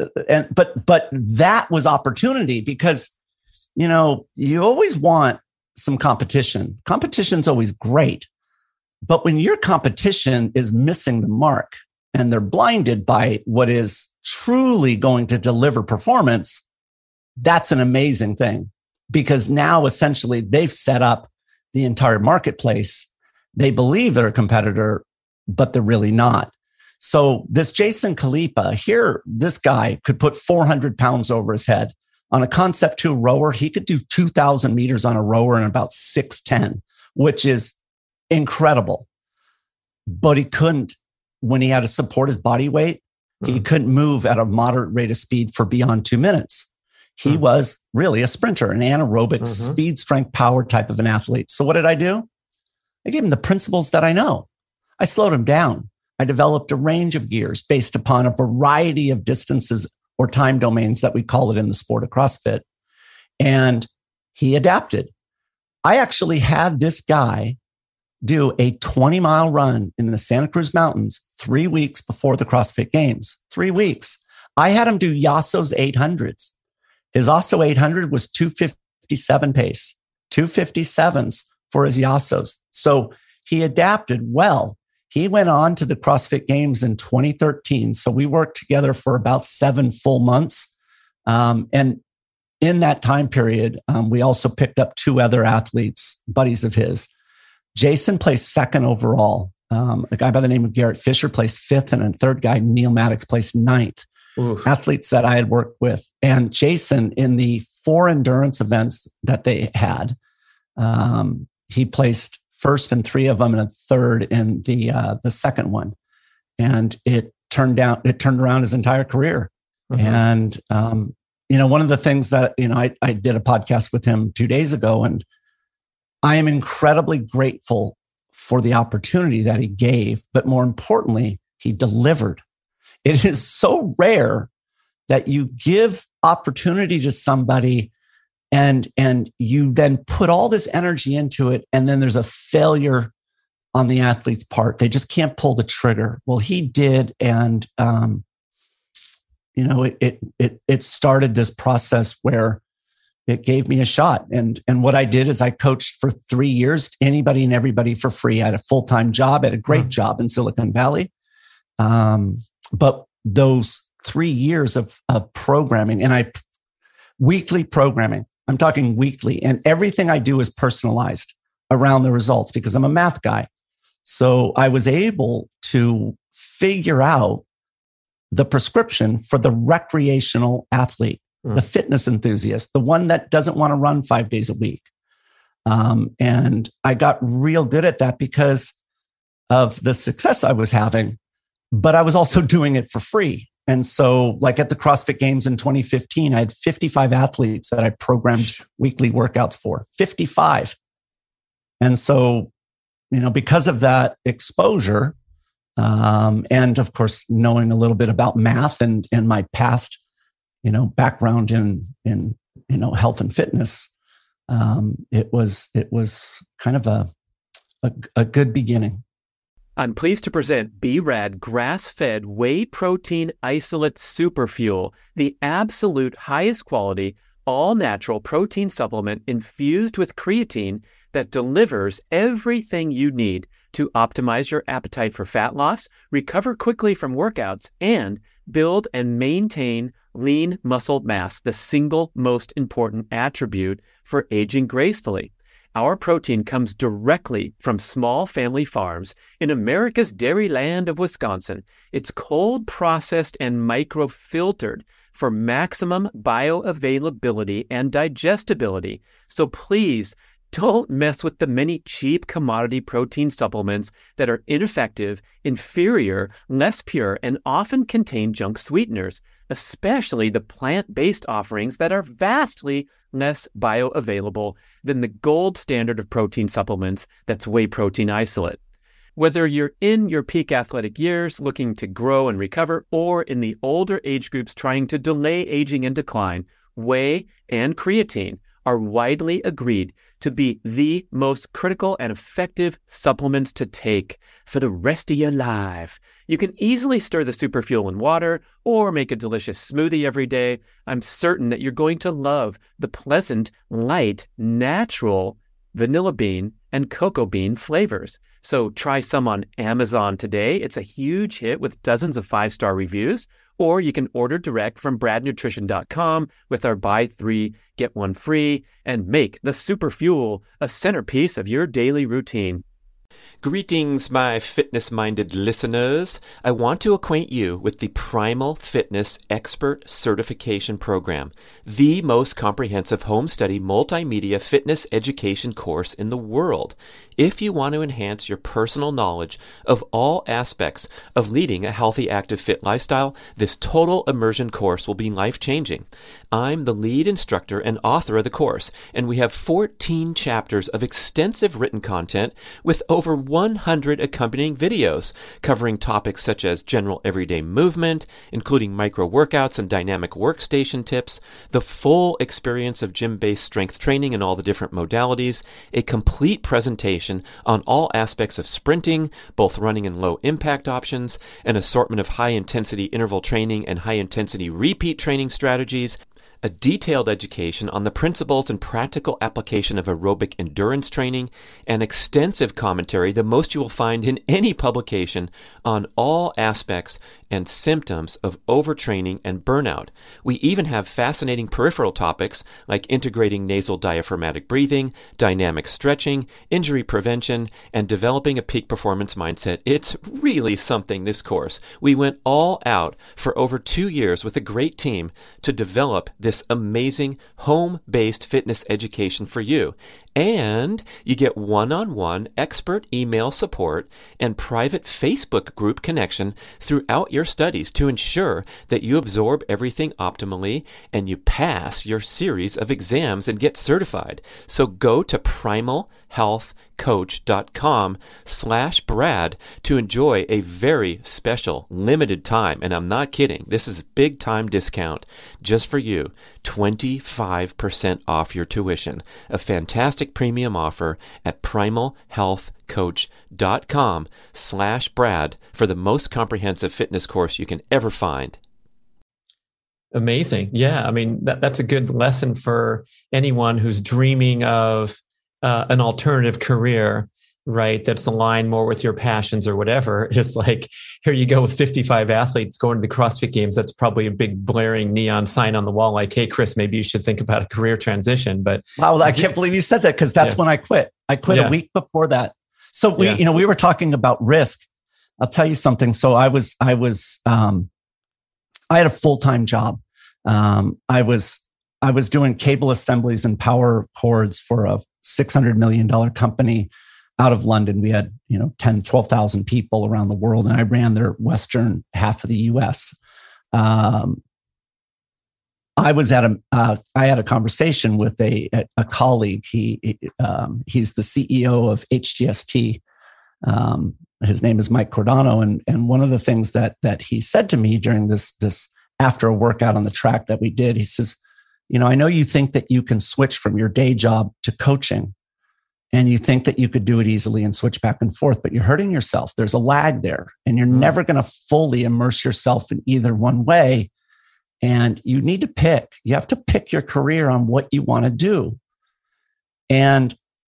that was opportunity because, you always want some competition. Competition's always great. But when your competition is missing the mark and they're blinded by what is truly going to deliver performance, that's an amazing thing. Because now essentially they've set up the entire marketplace. They believe they're a competitor, but they're really not. So this Jason Khalipa here, this guy could put 400 pounds over his head. On a Concept 2 rower, he could do 2,000 meters on a rower in about 6:10, which is incredible. But he couldn't, when he had to support his body weight, he couldn't move at a moderate rate of speed for beyond 2 minutes. He was really a sprinter, an anaerobic speed, strength, power type of an athlete. So what did I do? I gave him the principles that I know. I slowed him down. I developed a range of gears based upon a variety of distances or time domains that we call it in the sport of CrossFit. And he adapted. I actually had this guy do a 20-mile run in the Santa Cruz Mountains 3 weeks before the CrossFit Games. 3 weeks. I had him do Yasso's 800s. His Yasso 800 was 257 pace, 257s for his Yassos. So he adapted well. He went on to the CrossFit Games in 2013. So we worked together for about 7 full months. And in that time period, we also picked up 2 other athletes, buddies of his. Jason placed 2nd overall. A guy by the name of Garrett Fisher placed 5th, and a third guy, Neil Maddox, placed 9th. Oof. Athletes that I had worked with. And Jason, in the 4 endurance events that they had, he placed 1st in 3 of them and a 3rd in the second one. And it turned around his entire career. And, one of the things that, I did a podcast with him 2 days ago, and I am incredibly grateful for the opportunity that he gave, but more importantly, he delivered. It is so rare that you give opportunity to somebody and you then put all this energy into it, and then there's a failure on the athlete's part. They just can't pull the trigger. Well, he did, and it started this process where it gave me a shot. And what I did is I coached for 3 years, anybody and everybody for free. I had a full-time job, I had a great job in Silicon Valley. But those 3 years of programming, and weekly programming, I'm talking weekly, and everything I do is personalized around the results because I'm a math guy. So I was able to figure out the prescription for the recreational athlete, the fitness enthusiast, the one that doesn't want to run 5 days a week. And I got real good at that because of the success I was having, but I was also doing it for free. And so like at the CrossFit Games in 2015, I had 55 athletes that I programmed weekly workouts for, 55. And so, because of that exposure, and of course, knowing a little bit about math and my past, background in health and fitness, it was kind of a good beginning. I'm pleased to present B-Rad grass-fed whey protein isolate superfuel, the absolute highest quality, all-natural protein supplement infused with creatine that delivers everything you need to optimize your appetite for fat loss, recover quickly from workouts, and build and maintain lean muscle mass, the single most important attribute for aging gracefully. Our protein comes directly from small family farms in America's dairy land of Wisconsin. It's cold processed and microfiltered for maximum bioavailability and digestibility. So please Don't mess with the many cheap commodity protein supplements that are ineffective, inferior, less pure, and often contain junk sweeteners, especially the plant-based offerings that are vastly less bioavailable than the gold standard of protein supplements, that's whey protein isolate. Whether you're in your peak athletic years looking to grow and recover, or in the older age groups trying to delay aging and decline, whey and creatine are widely agreed to be the most critical and effective supplements to take for the rest of your life. You can easily stir the superfuel in water or make a delicious smoothie every day. I'm certain that you're going to love the pleasant, light, natural vanilla bean and cocoa bean flavors. So try some on Amazon today. It's a huge hit with dozens of 5-star reviews. Or you can order direct from bradnutrition.com with our buy 3, get 1 free, and make the Superfuel a centerpiece of your daily routine. Greetings, my fitness-minded listeners. I want to acquaint you with the Primal Fitness Expert Certification Program, the most comprehensive home study multimedia fitness education course in the world. If you want to enhance your personal knowledge of all aspects of leading a healthy, active, fit lifestyle, this total immersion course will be life-changing. I'm the lead instructor and author of the course, and we have 14 chapters of extensive written content with over 100 accompanying videos covering topics such as general everyday movement, including micro workouts and dynamic workstation tips, the full experience of gym-based strength training and all the different modalities, a complete presentation on all aspects of sprinting, both running and low impact options, an assortment of high intensity interval training and high intensity repeat training strategies, a detailed education on the principles and practical application of aerobic endurance training, and extensive commentary, the most you will find in any publication, on all aspects and symptoms of overtraining and burnout. We even have fascinating peripheral topics like integrating nasal diaphragmatic breathing, dynamic stretching, injury prevention, and developing a peak performance mindset. It's really something, this course. We went all out for over 2 years with a great team to develop this amazing home-based fitness education for you. And you get one-on-one expert email support and private Facebook group connection throughout your studies to ensure that you absorb everything optimally and you pass your series of exams and get certified. So go to primalhealthcoach.com/Brad to enjoy a very special limited time. And I'm not kidding. This is a big time discount just for you. 25% off your tuition. A fantastic premium offer at primalhealthcoach.com/Brad for the most comprehensive fitness course you can ever find. Amazing. Yeah. I mean, that's a good lesson for anyone who's dreaming of an alternative career, right? That's aligned more with your passions or whatever. Just like, here you go with 55 athletes going to the CrossFit Games. That's probably a big blaring neon sign on the wall. Like, hey, Chris, maybe you should think about a career transition. But wow, I can't believe you said that, because that's when I quit. I quit a week before that. So we were talking about risk. I'll tell you something. So I had a full-time job. I was doing cable assemblies and power cords for a $600 million company out of London. We had, 10, 12,000 people around the world, and I ran their western half of the US. I had a conversation with a colleague. He's the CEO of HGST. His name is Mike Cordano. And one of the things that he said to me during this after a workout on the track that we did, he says, I know you think that you can switch from your day job to coaching, and you think that you could do it easily and switch back and forth, but you're hurting yourself. There's a lag there, and you're never going to fully immerse yourself in either one way. And you need to pick. You have to pick your career on what you want to do. And,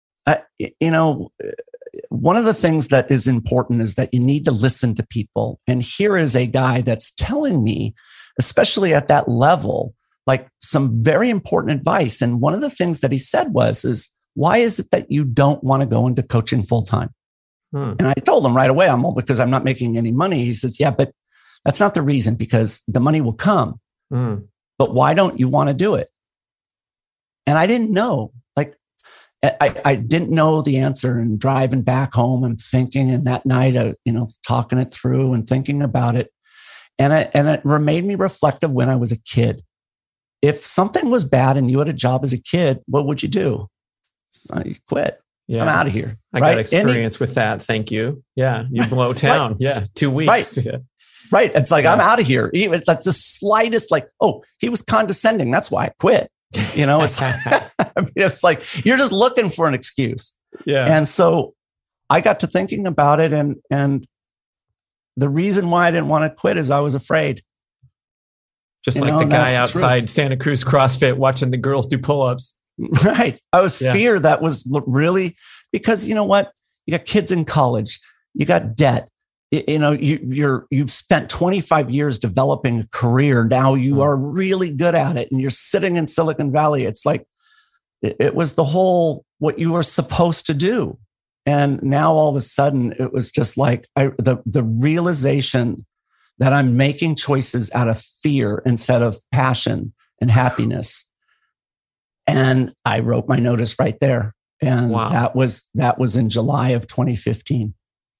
one of the things that is important is that you need to listen to people. And here is a guy that's telling me, especially at that level, like some very important advice. And one of the things that he said is, why is it that you don't want to go into coaching full time? And I told him right away, because I'm not making any money. He says, yeah, but that's not the reason, because the money will come. But why don't you want to do it? And I didn't know. I didn't know the answer, and driving back home and thinking, and that night, talking it through and thinking about it. And it made me reflective when I was a kid. If something was bad and you had a job as a kid, what would you do? So you quit. Yeah. I'm out of here. I got experience with that. Thank you. Yeah. You blow town. Right. Yeah. 2 weeks. Right. Yeah. Right. It's like, I'm out of here. Even like the slightest, like, oh, he was condescending. That's why I quit. It's, it's like, you're just looking for an excuse. Yeah. And so I got to thinking about it. And the reason why I didn't want to quit is I was afraid. Just like the guy outside Santa Cruz CrossFit watching the girls do pull-ups. Right. I was fear that was really, because you know what? You got kids in college, you got debt. You've spent 25 years developing a career. Now you are really good at it, and you're sitting in Silicon Valley. It's like, it was the whole, what you were supposed to do. And now all of a sudden it was just like the realization that I'm making choices out of fear instead of passion and happiness. And I wrote my notice right there. And that was in July of 2015.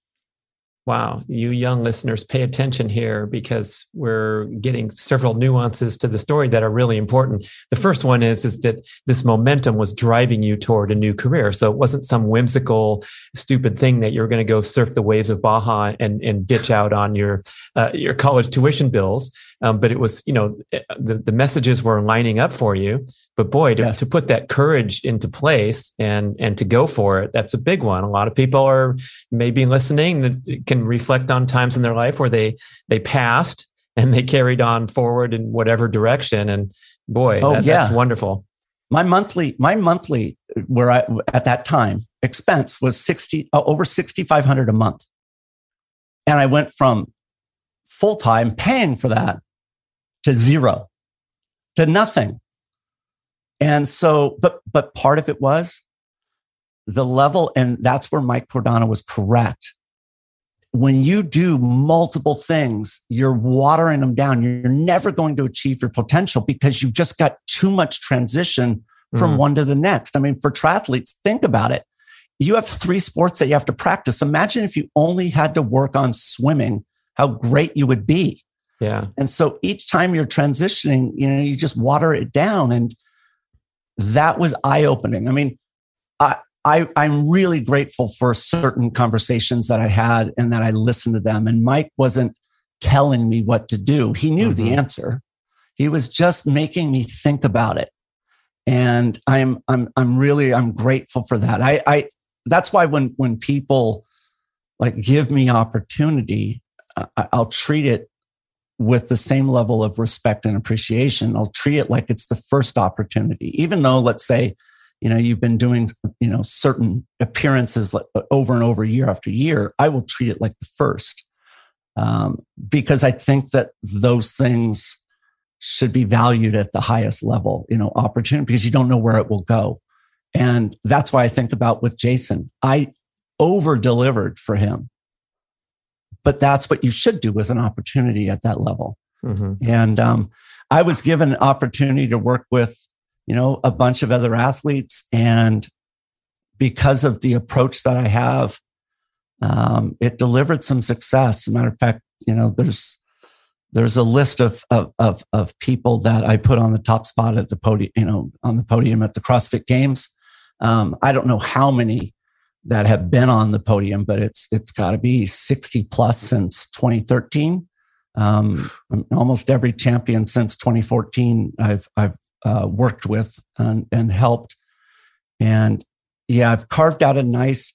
Wow. You young listeners, pay attention here, because we're getting several nuances to the story that are really important. The first one is that this momentum was driving you toward a new career. So it wasn't some whimsical, stupid thing that you're going to go surf the waves of Baja and ditch out on your college tuition bills. But it was, the messages were lining up for you. But boy, to put that courage into place and to go for it, that's a big one. A lot of people are maybe listening that can reflect on times in their life where they passed and they carried on forward in whatever direction. And boy, that's wonderful. My monthly where I at that time expense was over $6,500 a month. And I went from full-time paying for that to zero, to nothing. And so, but part of it was the level, and that's where Mike Cordano was correct. When you do multiple things, you're watering them down. You're never going to achieve your potential because you've just got too much transition from one to the next. I mean, for triathletes, think about it. You have 3 sports that you have to practice. Imagine if you only had to work on swimming, how great you would be. Yeah. And so each time you're transitioning, you just water it down. And that was eye-opening. I mean, I'm really grateful for certain conversations that I had and that I listened to them. And Mike wasn't telling me what to do. He knew the answer. He was just making me think about it. And I'm grateful for that. That's why when people like give me opportunity, I'll treat it with the same level of respect and appreciation. I'll treat it like it's the first opportunity, even though, let's say, you've been doing, certain appearances over and over, year after year. I will treat it like the first, because I think that those things should be valued at the highest level, opportunity, because you don't know where it will go. And that's why I think about with Jason, I over-delivered for him. But that's what you should do with an opportunity at that level. And I was given an opportunity to work with, a bunch of other athletes. And because of the approach that I have, it delivered some success. As a matter of fact, there's a list of people that I put on the top spot at the podium, on the podium at the CrossFit Games. I don't know how many that have been on the podium, but it's got to be 60 plus since 2013. Almost every champion since 2014 I've worked with and helped. And I've carved out a nice.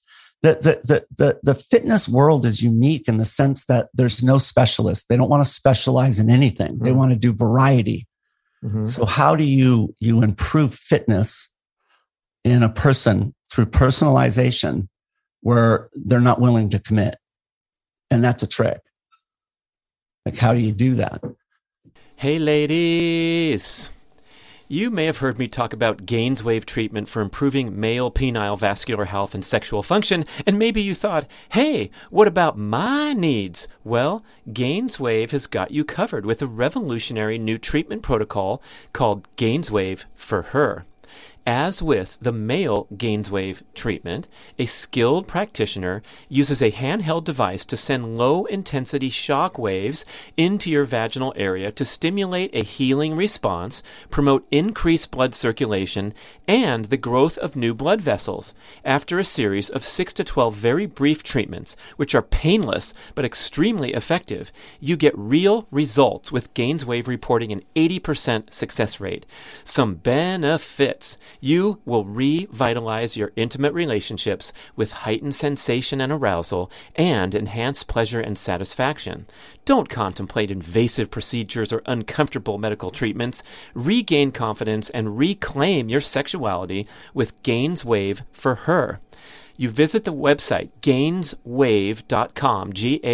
The fitness world is unique in the sense that there's no specialist. They don't want to specialize in anything. They want to do variety. So how do you improve fitness in a person through personalization where they're not willing to commit? And that's a trick. Like, how do you do that? Hey, ladies. You may have heard me talk about GainsWave treatment for improving male penile vascular health and sexual function, and maybe you thought, hey, what about my needs? Well, GainsWave has got you covered with a revolutionary new treatment protocol called GainsWave for Her. As with the male GainsWave treatment, a skilled practitioner uses a handheld device to send low-intensity shock waves into your vaginal area to stimulate a healing response, promote increased blood circulation, and the growth of new blood vessels. After a series of 6 to 12 very brief treatments, which are painless but extremely effective, you get real results with GainsWave reporting an 80% success rate. Some benefits. You will revitalize your intimate relationships with heightened sensation and arousal and enhanced pleasure and satisfaction. Don't contemplate invasive procedures or uncomfortable medical treatments. Regain confidence and reclaim your sexuality with GainsWave for her. You visit the website gainswave.com,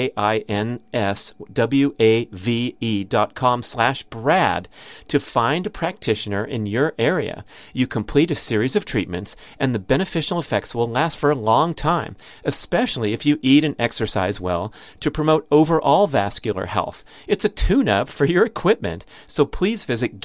GAINSWAVE.com/Brad to find a practitioner in your area. You complete a series of treatments, and the beneficial effects will last for a long time, especially if you eat and exercise well to promote overall vascular health. It's a tune-up for your equipment, so please visit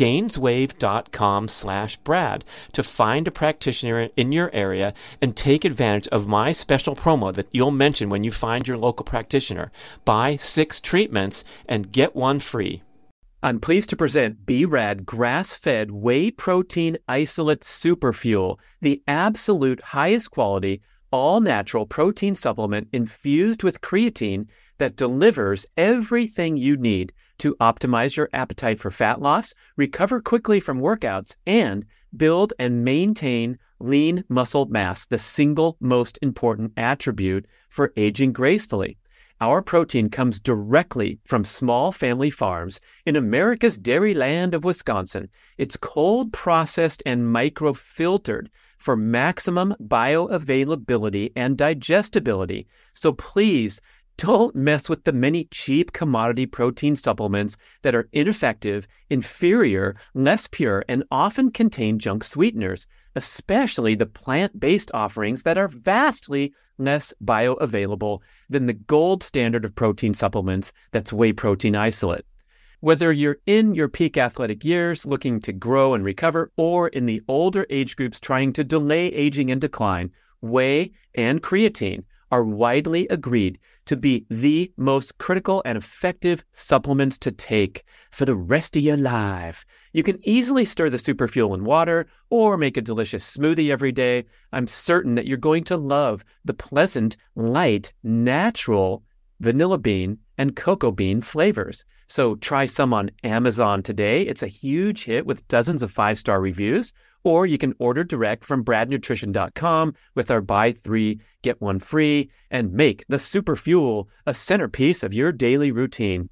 gainswave.com/Brad to find a practitioner in your area and take advantage of my special promo that you'll mention when you find your local practitioner. Buy 6 treatments and get 1 free. I'm pleased to present B-Rad grass-fed whey protein isolate superfuel, the absolute highest quality, all-natural protein supplement infused with creatine that delivers everything you need to optimize your appetite for fat loss, recover quickly from workouts, and build and maintain lean muscle mass, the single most important attribute for aging gracefully. Our protein comes directly from small family farms in America's dairy land of Wisconsin. It's cold processed and microfiltered for maximum bioavailability and digestibility. So please don't mess with the many cheap commodity protein supplements that are ineffective, inferior, less pure, and often contain junk sweeteners, especially the plant-based offerings that are vastly less bioavailable than the gold standard of protein supplements, that's whey protein isolate. Whether you're in your peak athletic years looking to grow and recover, or in the older age groups trying to delay aging and decline, whey and creatine are widely agreed to be the most critical and effective supplements to take for the rest of your life. You can easily stir the superfuel in water or make a delicious smoothie every day. I'm certain that you're going to love the pleasant, light, natural vanilla bean and cocoa bean flavors. So try some on Amazon today. It's a huge hit with dozens of 5-star reviews. Or you can order direct from bradnutrition.com with our buy 3, get 1 free, and make the superfuel a centerpiece of your daily routine.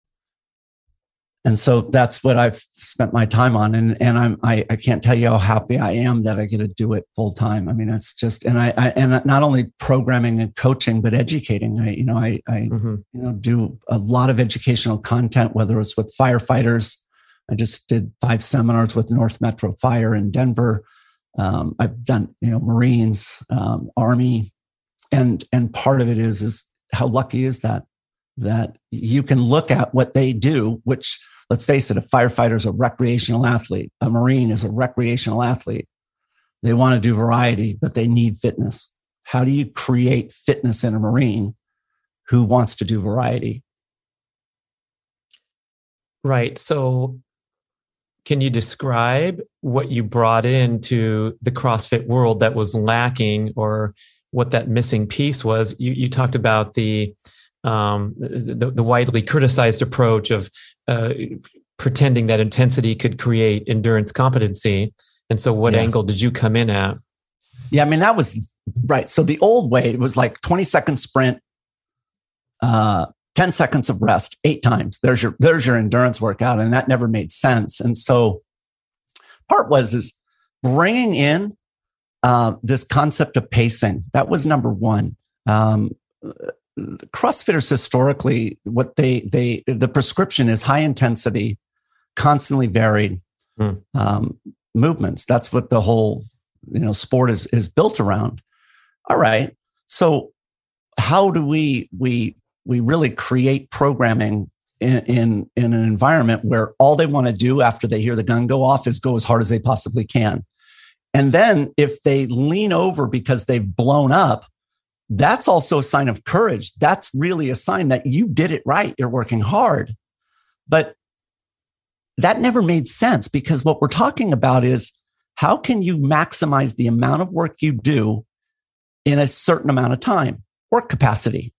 And so that's what I've spent my time on. And I can't tell you how happy I am that I get to do it full time. I mean, it's just, and I not only programming and coaching, but educating. I do a lot of educational content, whether it's with firefighters. I just did 5 seminars with North Metro Fire in Denver. I've done, Marines, Army, and part of it is how lucky is that you can look at what they do, which, let's face it, a firefighter is a recreational athlete. A Marine is a recreational athlete. They want to do variety, but they need fitness. How do you create fitness in a Marine who wants to do variety? Right. So can you describe what you brought into the CrossFit world that was lacking, or what that missing piece was? You talked about the widely criticized approach of pretending that intensity could create endurance competency. And so what angle did you come in at? Yeah, I mean, that was right. So the old way, it was like 20-second sprint, 10 seconds of rest, 8 times. There's your endurance workout. And that never made sense. And so part is bringing in this concept of pacing. That was number one. CrossFitters historically, what the prescription is high intensity, constantly varied movements. That's what the whole sport is built around. All right. So how do we really create programming in an environment where all they want to do after they hear the gun go off is go as hard as they possibly can? And then if they lean over because they've blown up, that's also a sign of courage. That's really a sign that you did it right. You're working hard. But that never made sense, because what we're talking about is, how can you maximize the amount of work you do in a certain amount of time, work capacity?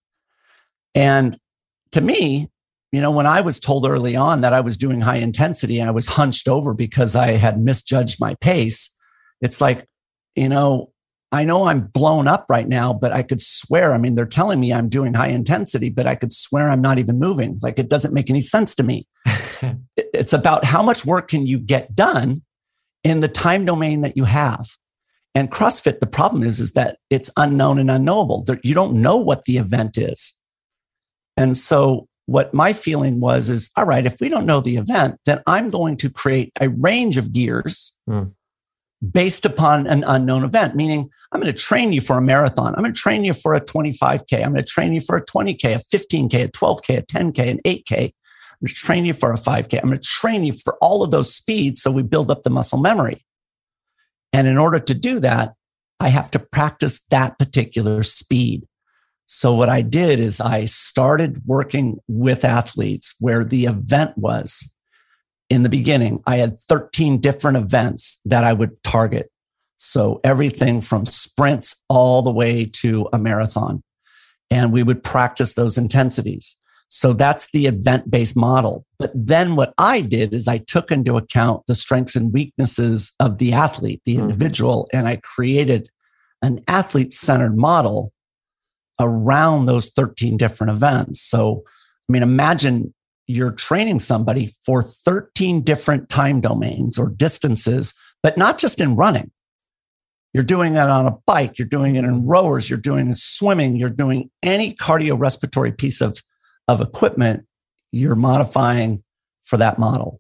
And to me, when I was told early on that I was doing high intensity and I was hunched over because I had misjudged my pace, it's like, I know I'm blown up right now, but I could swear, they're telling me I'm doing high intensity, but I could swear I'm not even moving. Like, it doesn't make any sense to me. It's about how much work can you get done in the time domain that you have. And CrossFit, the problem is that it's unknown and unknowable. You don't know what the event is. And so what my feeling was is, all right, if we don't know the event, then I'm going to create a range of gears based upon an unknown event, meaning I'm going to train you for a marathon. I'm going to train you for a 25K. I'm going to train you for a 20K, a 15K, a 12K, a 10K, an 8K. I'm going to train you for a 5K. I'm going to train you for all of those speeds so we build up the muscle memory. And in order to do that, I have to practice that particular speed. So what I did is I started working with athletes where the event was. In the beginning, I had 13 different events that I would target. So everything from sprints all the way to a marathon. And we would practice those intensities. So that's the event-based model. But then what I did is I took into account the strengths and weaknesses of the athlete, the individual, and I created an athlete-centered model around those 13 different events. So, imagine you're training somebody for 13 different time domains or distances, but not just in running. You're doing it on a bike, you're doing it in rowers, you're doing it in swimming, you're doing any cardiorespiratory piece of equipment, you're modifying for that model.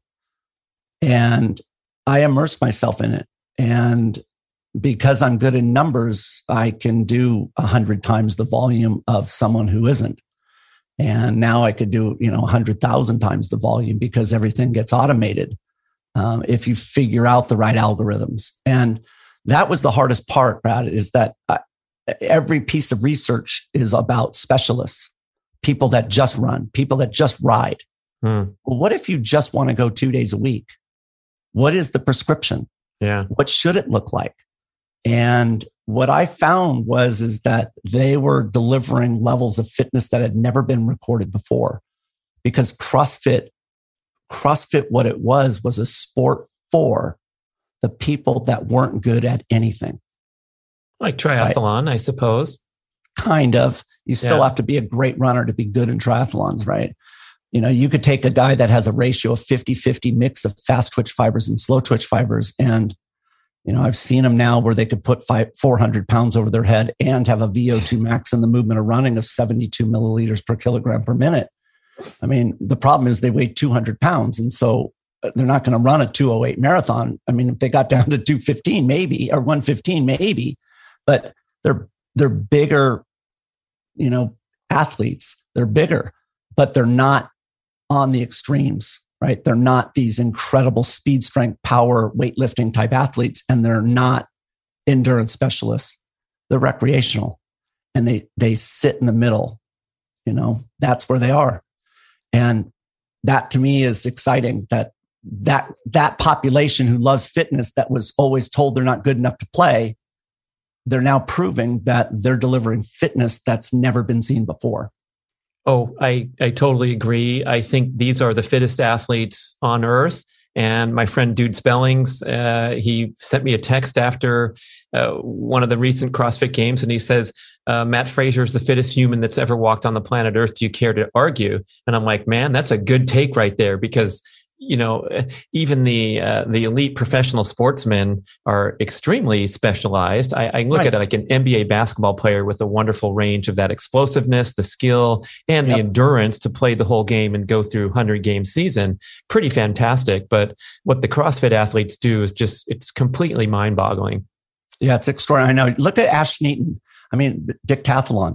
And I immerse myself in it. And because I'm good in numbers, I can do 100 times the volume of someone who isn't. And now I could do, 100,000 times the volume because everything gets automated if you figure out the right algorithms. And that was the hardest part, Brad, is that every piece of research is about specialists, people that just run, people that just ride. Well, what if you just want to go 2 days a week? What is the prescription? Yeah. What should it look like? And what I found is that they were delivering levels of fitness that had never been recorded before, because CrossFit, what it was a sport for the people that weren't good at anything. Like triathlon, right? I suppose. Kind of. You still have to be a great runner to be good in triathlons, right? You could take a guy that has a ratio of 50-50 mix of fast twitch fibers and slow twitch fibers. And, I've seen them now where they could put 400 pounds over their head and have a VO2 max in the movement of running of 72 milliliters per kilogram per minute. The problem is they weigh 200 pounds. And so they're not going to run a 2:08 marathon. If they got down to 2:15, maybe, or 1:15, maybe, but they're bigger, athletes. They're bigger, but they're not on the extremes, right? They're not these incredible speed, strength, power, weightlifting type athletes, and they're not endurance specialists. They're recreational, and they sit in the middle. That's where they are. And that to me is exciting, that population who loves fitness, that was always told they're not good enough to play, they're now proving that they're delivering fitness that's never been seen before. Oh, I totally agree. I think these are the fittest athletes on earth. And my friend Dude Spellings, he sent me a text after one of the recent CrossFit games, and he says, Matt Fraser is the fittest human that's ever walked on the planet Earth. Do you care to argue? And I'm like, man, that's a good take right there, because even the elite professional sportsmen are extremely specialized. I look at it like an NBA basketball player with a wonderful range of that explosiveness, the skill, and the endurance to play the whole game and go through 100-game season. Pretty fantastic. But what the CrossFit athletes do is it's completely mind-boggling. Yeah, it's extraordinary. I know. Look at Ash Neaton. Decathlon.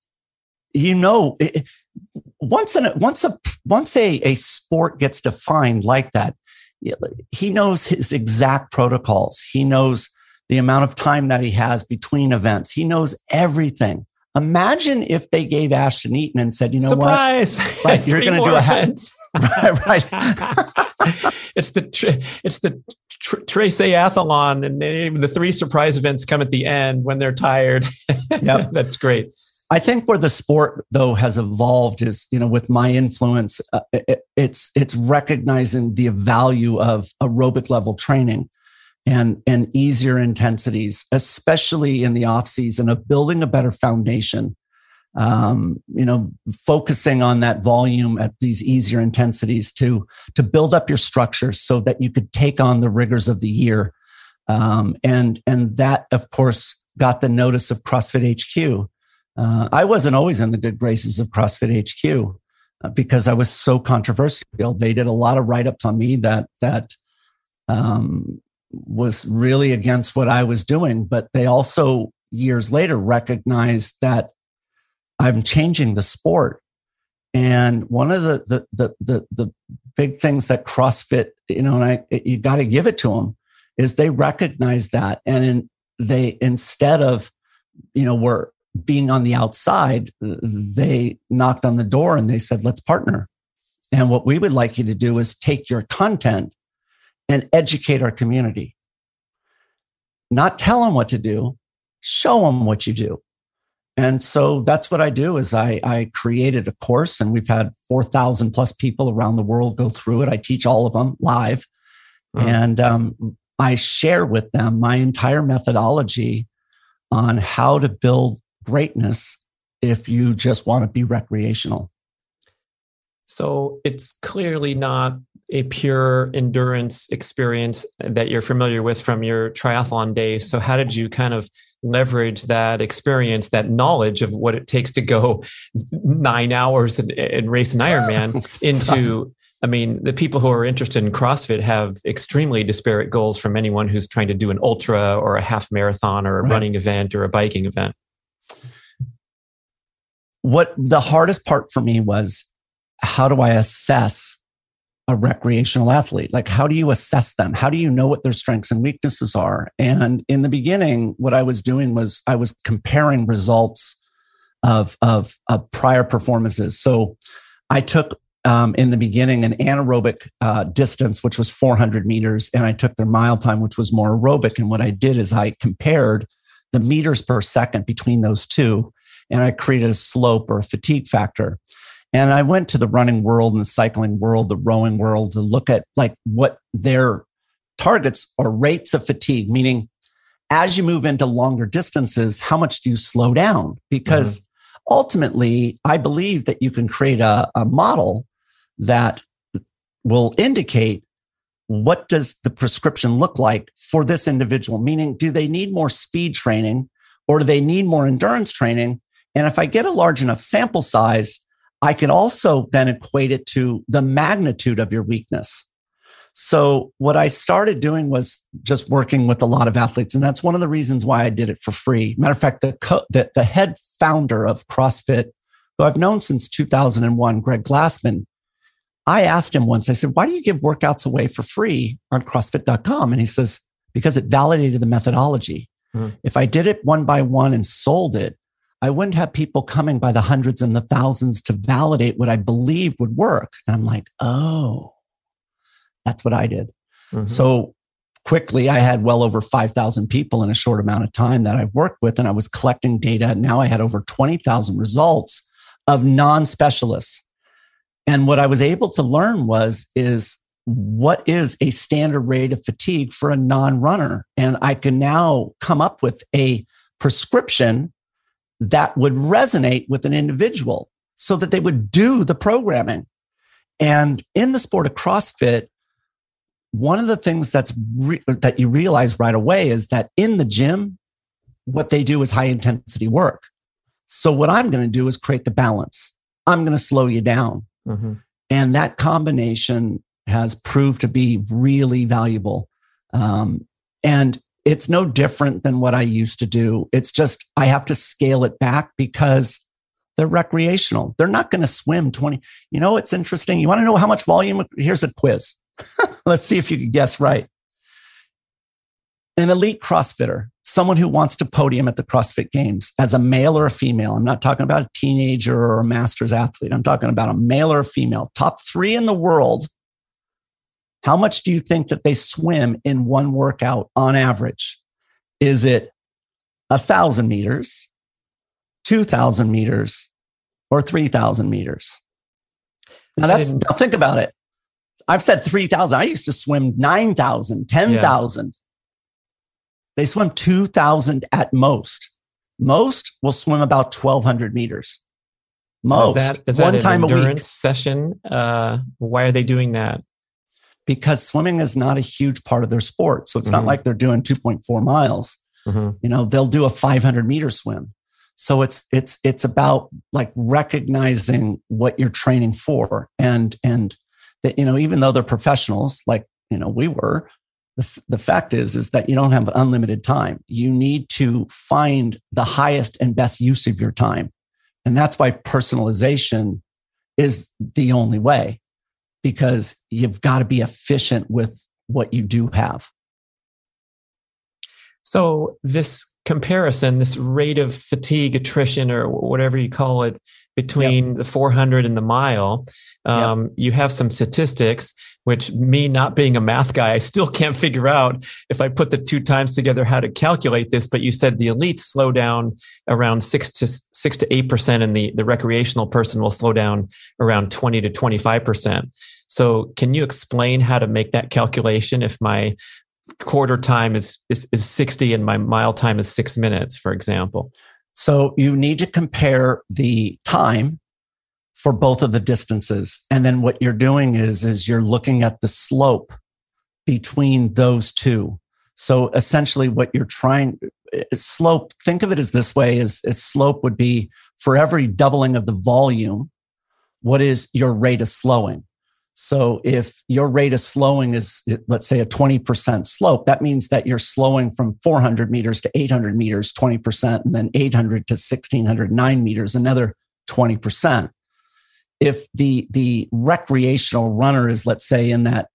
Once a sport gets defined like that, he knows his exact protocols. He knows the amount of time that he has between events. He knows everything. Imagine if they gave Ashton Eaton and said, you know Surprise! What? Right, you're going to do a right. It's the Traceathlon, and the 3 surprise events come at the end when they're tired. Yep. That's great. I think where the sport though has evolved is, with my influence, it's recognizing the value of aerobic level training and easier intensities, especially in the off season, of building a better foundation. Focusing on that volume at these easier intensities to build up your structure so that you could take on the rigors of the year. And that, of course, got the notice of CrossFit HQ. I wasn't always in the good graces of CrossFit HQ because I was so controversial. They did a lot of write-ups on me that was really against what I was doing. But they also, years later, recognized that I'm changing the sport. And one of the big things that CrossFit, you got to give it to them, is they recognize that. And they, instead of, we're being on the outside, they knocked on the door and they said, let's partner. And what we would like you to do is take your content and educate our community. Not tell them what to do, show them what you do. And so that's what I do is I created a course, and we've had 4,000 plus people around the world go through it. I teach all of them live. And I share with them my entire methodology on how to build greatness if you just want to be recreational. So it's clearly not a pure endurance experience that you're familiar with from your triathlon days. So how did you kind of leverage that experience, that knowledge of what it takes to go 9 hours and race an Ironman into, the people who are interested in CrossFit have extremely disparate goals from anyone who's trying to do an ultra or a half marathon or a running event or a biking event. What the hardest part for me was, how do I assess a recreational athlete? Like, how do you assess them? How do you know what their strengths and weaknesses are? And in the beginning, what I was doing was I was comparing results of prior performances. So I took in the beginning an anaerobic distance, which was 400 meters, and I took their mile time, which was more aerobic. And what I did is I compared the meters per second between those two, and I created a slope or a fatigue factor. And I went to the running world and the cycling world, the rowing world, to look at like what their targets or rates of fatigue, meaning as you move into longer distances, how much do you slow down? Because ultimately, I believe that you can create a model that will indicate what does the prescription look like for this individual, meaning do they need more speed training or do they need more endurance training? And if I get a large enough sample size, I can also then equate it to the magnitude of your weakness. So what I started doing was just working with a lot of athletes. And that's one of the reasons why I did it for free. Matter of fact, the head founder of CrossFit, who I've known since 2001, Greg Glassman, I asked him once, I said, why do you give workouts away for free on CrossFit.com? And he says, because it validated the methodology. If I did it one by one and sold it, I wouldn't have people coming by the hundreds and the thousands to validate what I believed would work. And I'm like, oh, that's what I did. So quickly, I had well over 5,000 people in a short amount of time that I've worked with, and I was collecting data. Now I had over 20,000 results of non-specialists. And what I was able to learn is what is a standard rate of fatigue for a non-runner? And I can now come up with a prescription that would resonate with an individual so that they would do the programming. And in the sport of CrossFit, one of the things that you realize right away is that in the gym, what they do is high intensity work. So what I'm going to do is create the balance. I'm going to slow you down. And that combination has proved to be really valuable. And it's no different than what I used to do. It's just, I have to scale it back because they're recreational. They're not going to swim 20. It's interesting. You want to know how much volume? Here's a quiz. Let's see if you can guess right. an elite CrossFitter, someone who wants to podium at the CrossFit Games as a male or a female. I'm not talking about a teenager or a master's athlete. I'm talking about a male or a female, top 3 in the world. How much do you think that they swim in one workout on average? Is it 1,000 meters, 2,000 meters, or 3,000 meters? Now now think about it. I've said 3,000. I used to swim 9,000, 10,000. Yeah. They swim 2,000 at most. Most will swim about 1,200 meters. Most. Is that one time a week session? Why are they doing that? Because swimming is not a huge part of their sport. So it's not like they're doing 2.4 miles. They'll do a 500 meter swim. So it's about like recognizing what you're training for. And that, even though they're professionals, like, we were, the fact is that you don't have unlimited time. You need to find the highest and best use of your time. And that's why personalization is the only way, because you've got to be efficient with what you do have. So this comparison, this rate of fatigue, attrition, or whatever you call it, between the 400 and the mile, you have some statistics, which, me not being a math guy, I still can't figure out if I put the 2 times together how to calculate this. But you said the elites slow down around 6 to 8%, and the recreational person will slow down around 20 to 25%. So can you explain how to make that calculation if my quarter time is 60 and my mile time is 6 minutes, for example? So you need to compare the time for both of the distances. And then what you're doing is you're looking at the slope between those two. So essentially what you're slope, think of it as this way, is slope would be for every doubling of the volume, what is your rate of slowing? So if your rate of slowing is, let's say, a 20% slope, that means that you're slowing from 400 meters to 800 meters, 20%, and then 800 to 1609 meters, another 20%. If the recreational runner is, let's say, in that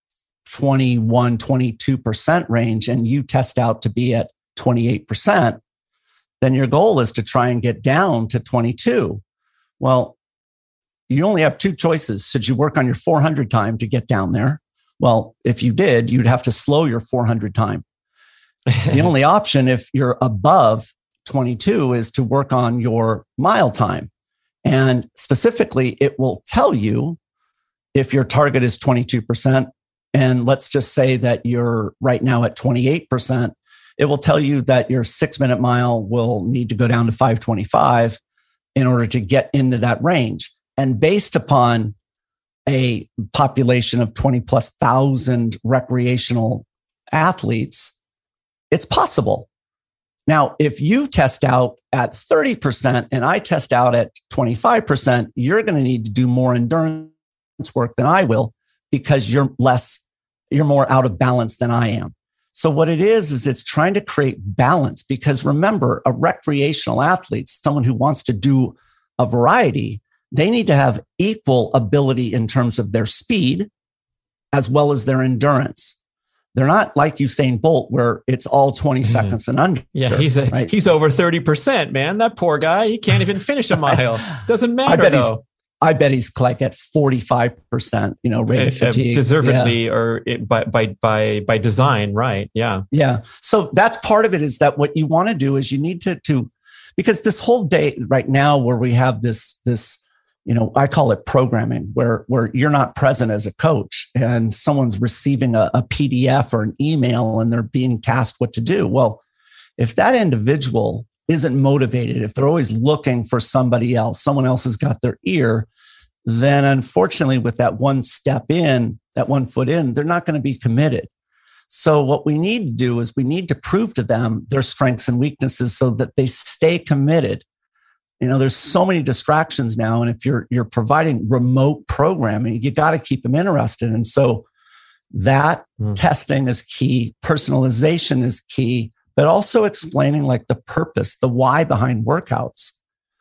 21, 22% range, and you test out to be at 28%, then your goal is to try and get down to 22. Well, you only have 2 choices. Should you work on your 400 time to get down there? Well, if you did, you'd have to slow your 400 time. The only option, if you're above 22, is to work on your mile time. And specifically, it will tell you if your target is 22%. And let's just say that you're right now at 28%. It will tell you that your 6-minute mile will need to go down to 5:25 in order to get into that range. And based upon a population of 20,000+ recreational athletes, it's possible. Now, if you test out at 30% and I test out at 25%, you're going to need to do more endurance work than I will, because you're more out of balance than I am. So what it is it's trying to create balance, because remember, a recreational athlete, someone who wants to do a variety, they need to have equal ability in terms of their speed as well as their endurance. They're not like Usain Bolt, where it's all 20 seconds and under. Yeah, he's over 30%, man. That poor guy, he can't even finish a mile. Doesn't matter, I bet he's like at 45%, rate of fatigue. Deservedly, or by design, right? Yeah. Yeah. So that's part of it, is that what you want to do is you need to because this whole day right now where we have this I call it programming, where you're not present as a coach and someone's receiving a PDF or an email and they're being tasked what to do. Well, if that individual isn't motivated, if they're always looking for somebody else, someone else has got their ear, then unfortunately with that one step in, that 1 foot in, they're not going to be committed. So what we need to do is we need to prove to them their strengths and weaknesses so that they stay committed. There's so many distractions now. And if you're providing remote programming, you got to keep them interested. And so that testing is key. Personalization is key, but also explaining like the purpose, the why behind workouts.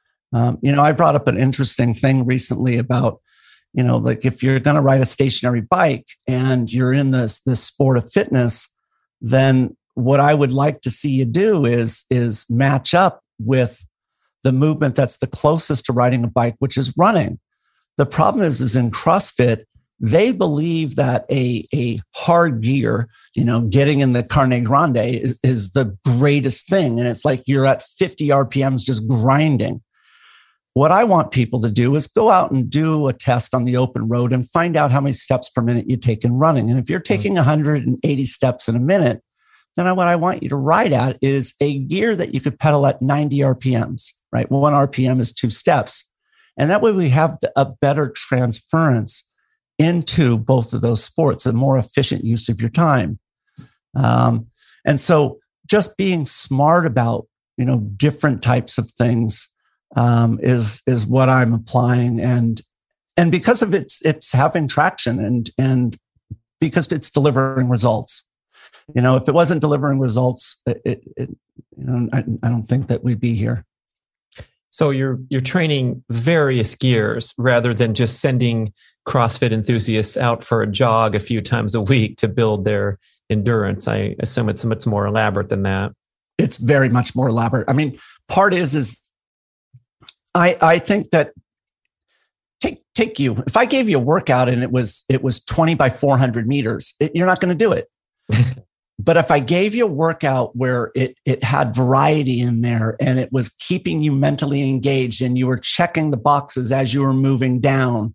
I brought up an interesting thing recently about, like if you're going to ride a stationary bike and you're in this sport of fitness, then what I would like to see you do is match up with the movement that's the closest to riding a bike, which is running. The problem is in CrossFit, they believe that a hard gear, getting in the Carne Grande is the greatest thing. And it's like you're at 50 RPMs just grinding. What I want people to do is go out and do a test on the open road and find out how many steps per minute you take in running. And if you're taking 180 steps in a minute, then what I want you to ride at is a gear that you could pedal at 90 RPMs, right? 1 RPM is 2 steps. And that way we have a better transference into both of those sports, a more efficient use of your time. And so just being smart about, different types of things is what I'm applying. And because of it's having traction and because it's delivering results. If it wasn't delivering results, I don't think that we'd be here. So you're training various gears rather than just sending CrossFit enthusiasts out for a jog a few times a week to build their endurance. I assume it's much more elaborate than that. It's very much more elaborate. I mean, part is I think that take you. If I gave you a workout and it was 20 by 400 meters, you're not going to do it. But if I gave you a workout where it had variety in there and it was keeping you mentally engaged and you were checking the boxes as you were moving down,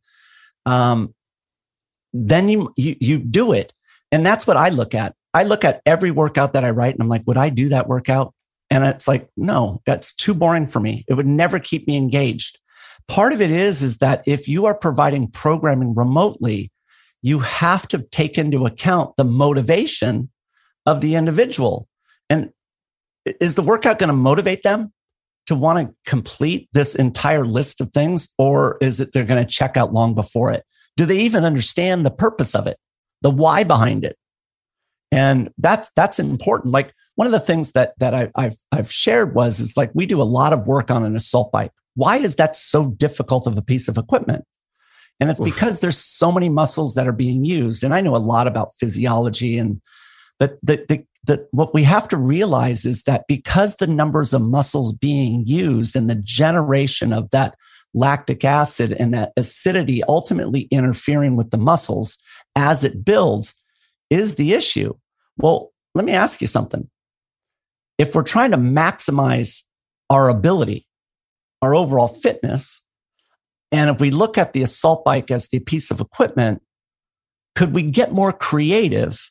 then you do it. And that's what I look at. I look at every workout that I write and I'm like, would I do that workout? And it's like, no, that's too boring for me. It would never keep me engaged. Part of it is that if you are providing programming remotely, you have to take into account the motivation of the individual. And is the workout going to motivate them to want to complete this entire list of things? Or is it they're going to check out long before it? Do they even understand the purpose of it, the why behind it? And that's important. Like one of the things that I've shared is like, we do a lot of work on an assault bike. Why is that so difficult of a piece of equipment? And it's because there's so many muscles that are being used. And I know a lot about physiology but what we have to realize is that because the numbers of muscles being used and the generation of that lactic acid and that acidity ultimately interfering with the muscles as it builds is the issue. Well, let me ask you something. If we're trying to maximize our ability, our overall fitness, and if we look at the assault bike as the piece of equipment, could we get more creative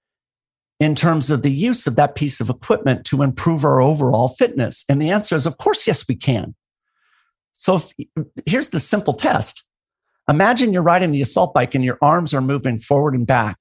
in terms of the use of that piece of equipment to improve our overall fitness? And the answer is, of course, yes, we can. So here's the simple test. Imagine you're riding the assault bike and your arms are moving forward and back,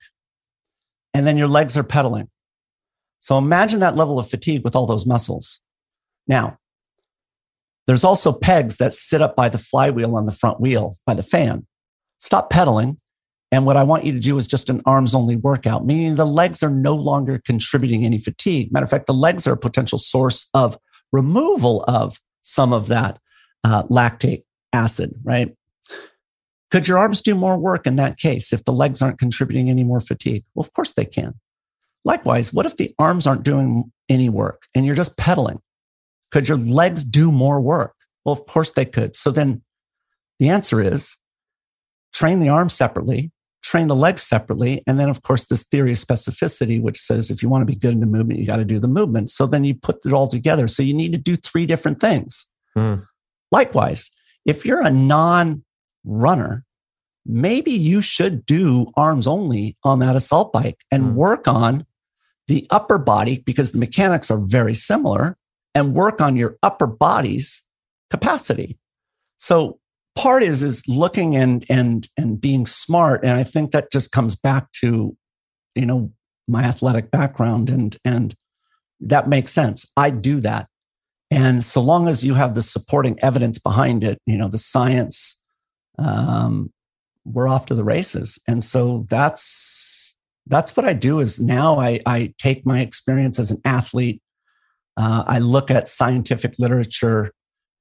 and then your legs are pedaling. So imagine that level of fatigue with all those muscles. Now, there's also pegs that sit up by the flywheel on the front wheel, by the fan. Stop pedaling. And what I want you to do is just an arms only workout, meaning the legs are no longer contributing any fatigue. Matter of fact, the legs are a potential source of removal of some of that lactate acid, right? Could your arms do more work in that case if the legs aren't contributing any more fatigue? Well, of course they can. Likewise, what if the arms aren't doing any work and you're just pedaling? Could your legs do more work? Well, of course they could. So then the answer is train the arms separately, train the legs separately. And then, of course, this theory of specificity, which says if you want to be good in the movement, you got to do the movement. So then you put it all together. So you need to do 3 different things. Likewise, if you're a non-runner, maybe you should do arms only on that assault bike and work on the upper body, because the mechanics are very similar, and work on your upper body's capacity. So part is looking and being smart. And I think that just comes back to, my athletic background and that makes sense. I do that. And so long as you have the supporting evidence behind it, the science, we're off to the races. And so that's what I do is now I take my experience as an athlete. I look at scientific literature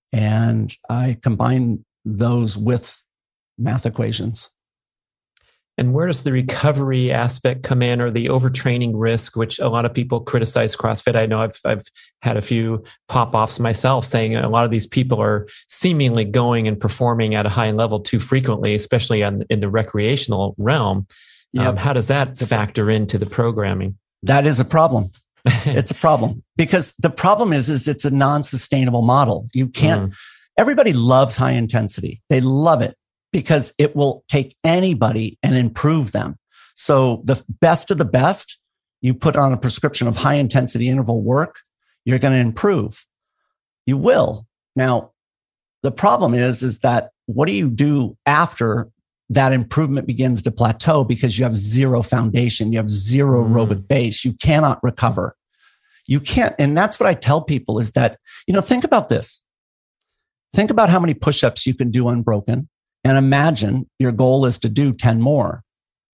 and I combine those with math equations. And where does the recovery aspect come in, or the overtraining risk, which a lot of people criticize CrossFit? I know I've had a few pop-offs myself saying a lot of these people are seemingly going and performing at a high level too frequently, especially in the recreational realm. Yeah. How does that factor into the programming? That is a problem. It's a problem because the problem is it's a non-sustainable model. You can't, everybody loves high intensity. They love it because it will take anybody and improve them. So the best of the best, you put on a prescription of high intensity interval work, you're going to improve. You will. Now, the problem is that what do you do after that improvement begins to plateau because you have zero foundation, you have zero aerobic base, you cannot recover. You can't. And that's what I tell people is that, think about this. Think about how many push-ups you can do unbroken and imagine your goal is to do 10 more.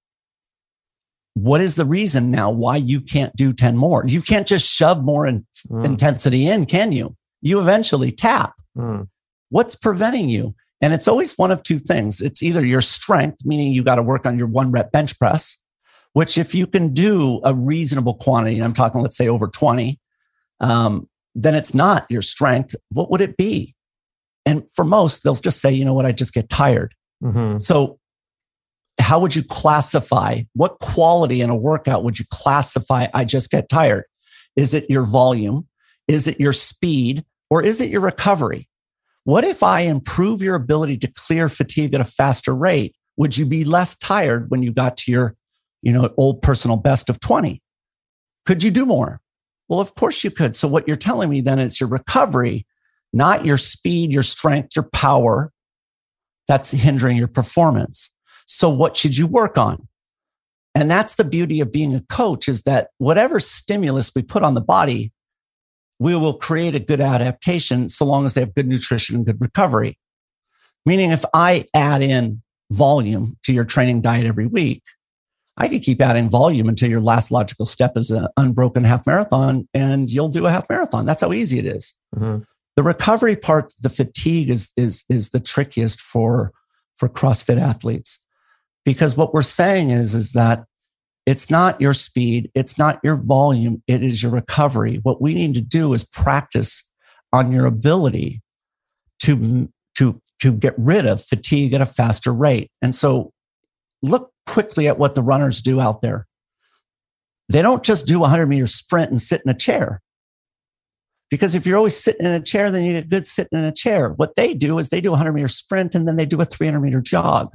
What is the reason now why you can't do 10 more? You can't just shove more intensity in, can you? You eventually tap. What's preventing you? And it's always one of two things. It's either your strength, meaning you got to work on your 1 rep bench press, which if you can do a reasonable quantity, and I'm talking, let's say over 20, then it's not your strength. What would it be? And for most, they'll just say, I just get tired. So how would you classify, what quality in a workout would you classify, I just get tired? Is it your volume? Is it your speed? Or is it your recovery? What if I improve your ability to clear fatigue at a faster rate? Would you be less tired when you got to your, old personal best of 20? Could you do more? Well, of course you could. So what you're telling me then is your recovery, not your speed, your strength, your power, that's hindering your performance. So what should you work on? And that's the beauty of being a coach is that whatever stimulus we put on the body, we will create a good adaptation so long as they have good nutrition and good recovery. Meaning if I add in volume to your training diet every week, I could keep adding volume until your last logical step is an unbroken half marathon and you'll do a half marathon. That's how easy it is. The recovery part, the fatigue is the trickiest for CrossFit athletes. Because what we're saying is that it's not your speed, it's not your volume, it is your recovery. What we need to do is practice on your ability to get rid of fatigue at a faster rate. And so look quickly at what the runners do out there. They don't just do a 100-meter sprint and sit in a chair. Because if you're always sitting in a chair, then you get good sitting in a chair. What they do is they do a 100-meter sprint and then they do a 300-meter jog.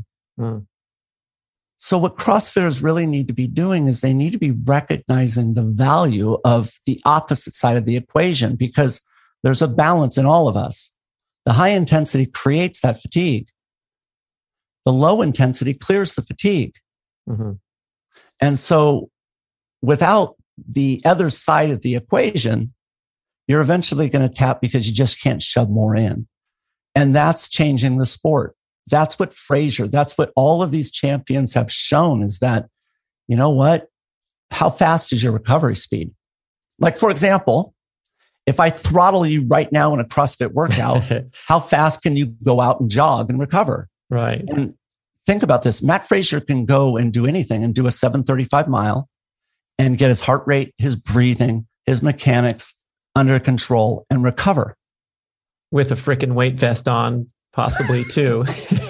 So what CrossFitters really need to be doing is they need to be recognizing the value of the opposite side of the equation because there's a balance in all of us. The high intensity creates that fatigue. The low intensity clears the fatigue. And so without the other side of the equation, you're eventually going to tap because you just can't shove more in. And that's changing the sport. That's what Fraser, that's what all of these champions have shown is that, you know what? How fast is your recovery speed? Like, for example, if I throttle you right now in a CrossFit workout, how fast can you go out and jog and recover? Right. And think about this. Matt Fraser can go and do anything and do a 7:35 mile and get his heart rate, his breathing, his mechanics under control and recover. With a freaking weight vest on, possibly too.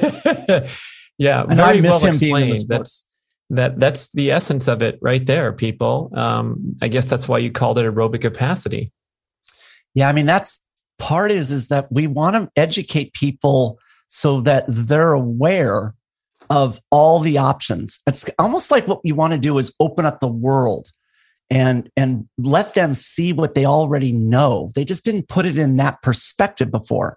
Yeah, and very I miss well him being in the explained. sport. That's the essence of it right there, people. I guess that's why you called it aerobic capacity. Yeah, I mean, that's part is that we want to educate people so that they're aware of all the options. It's almost like what you want to do is open up the world and let them see what they already know. They just didn't put it in that perspective before.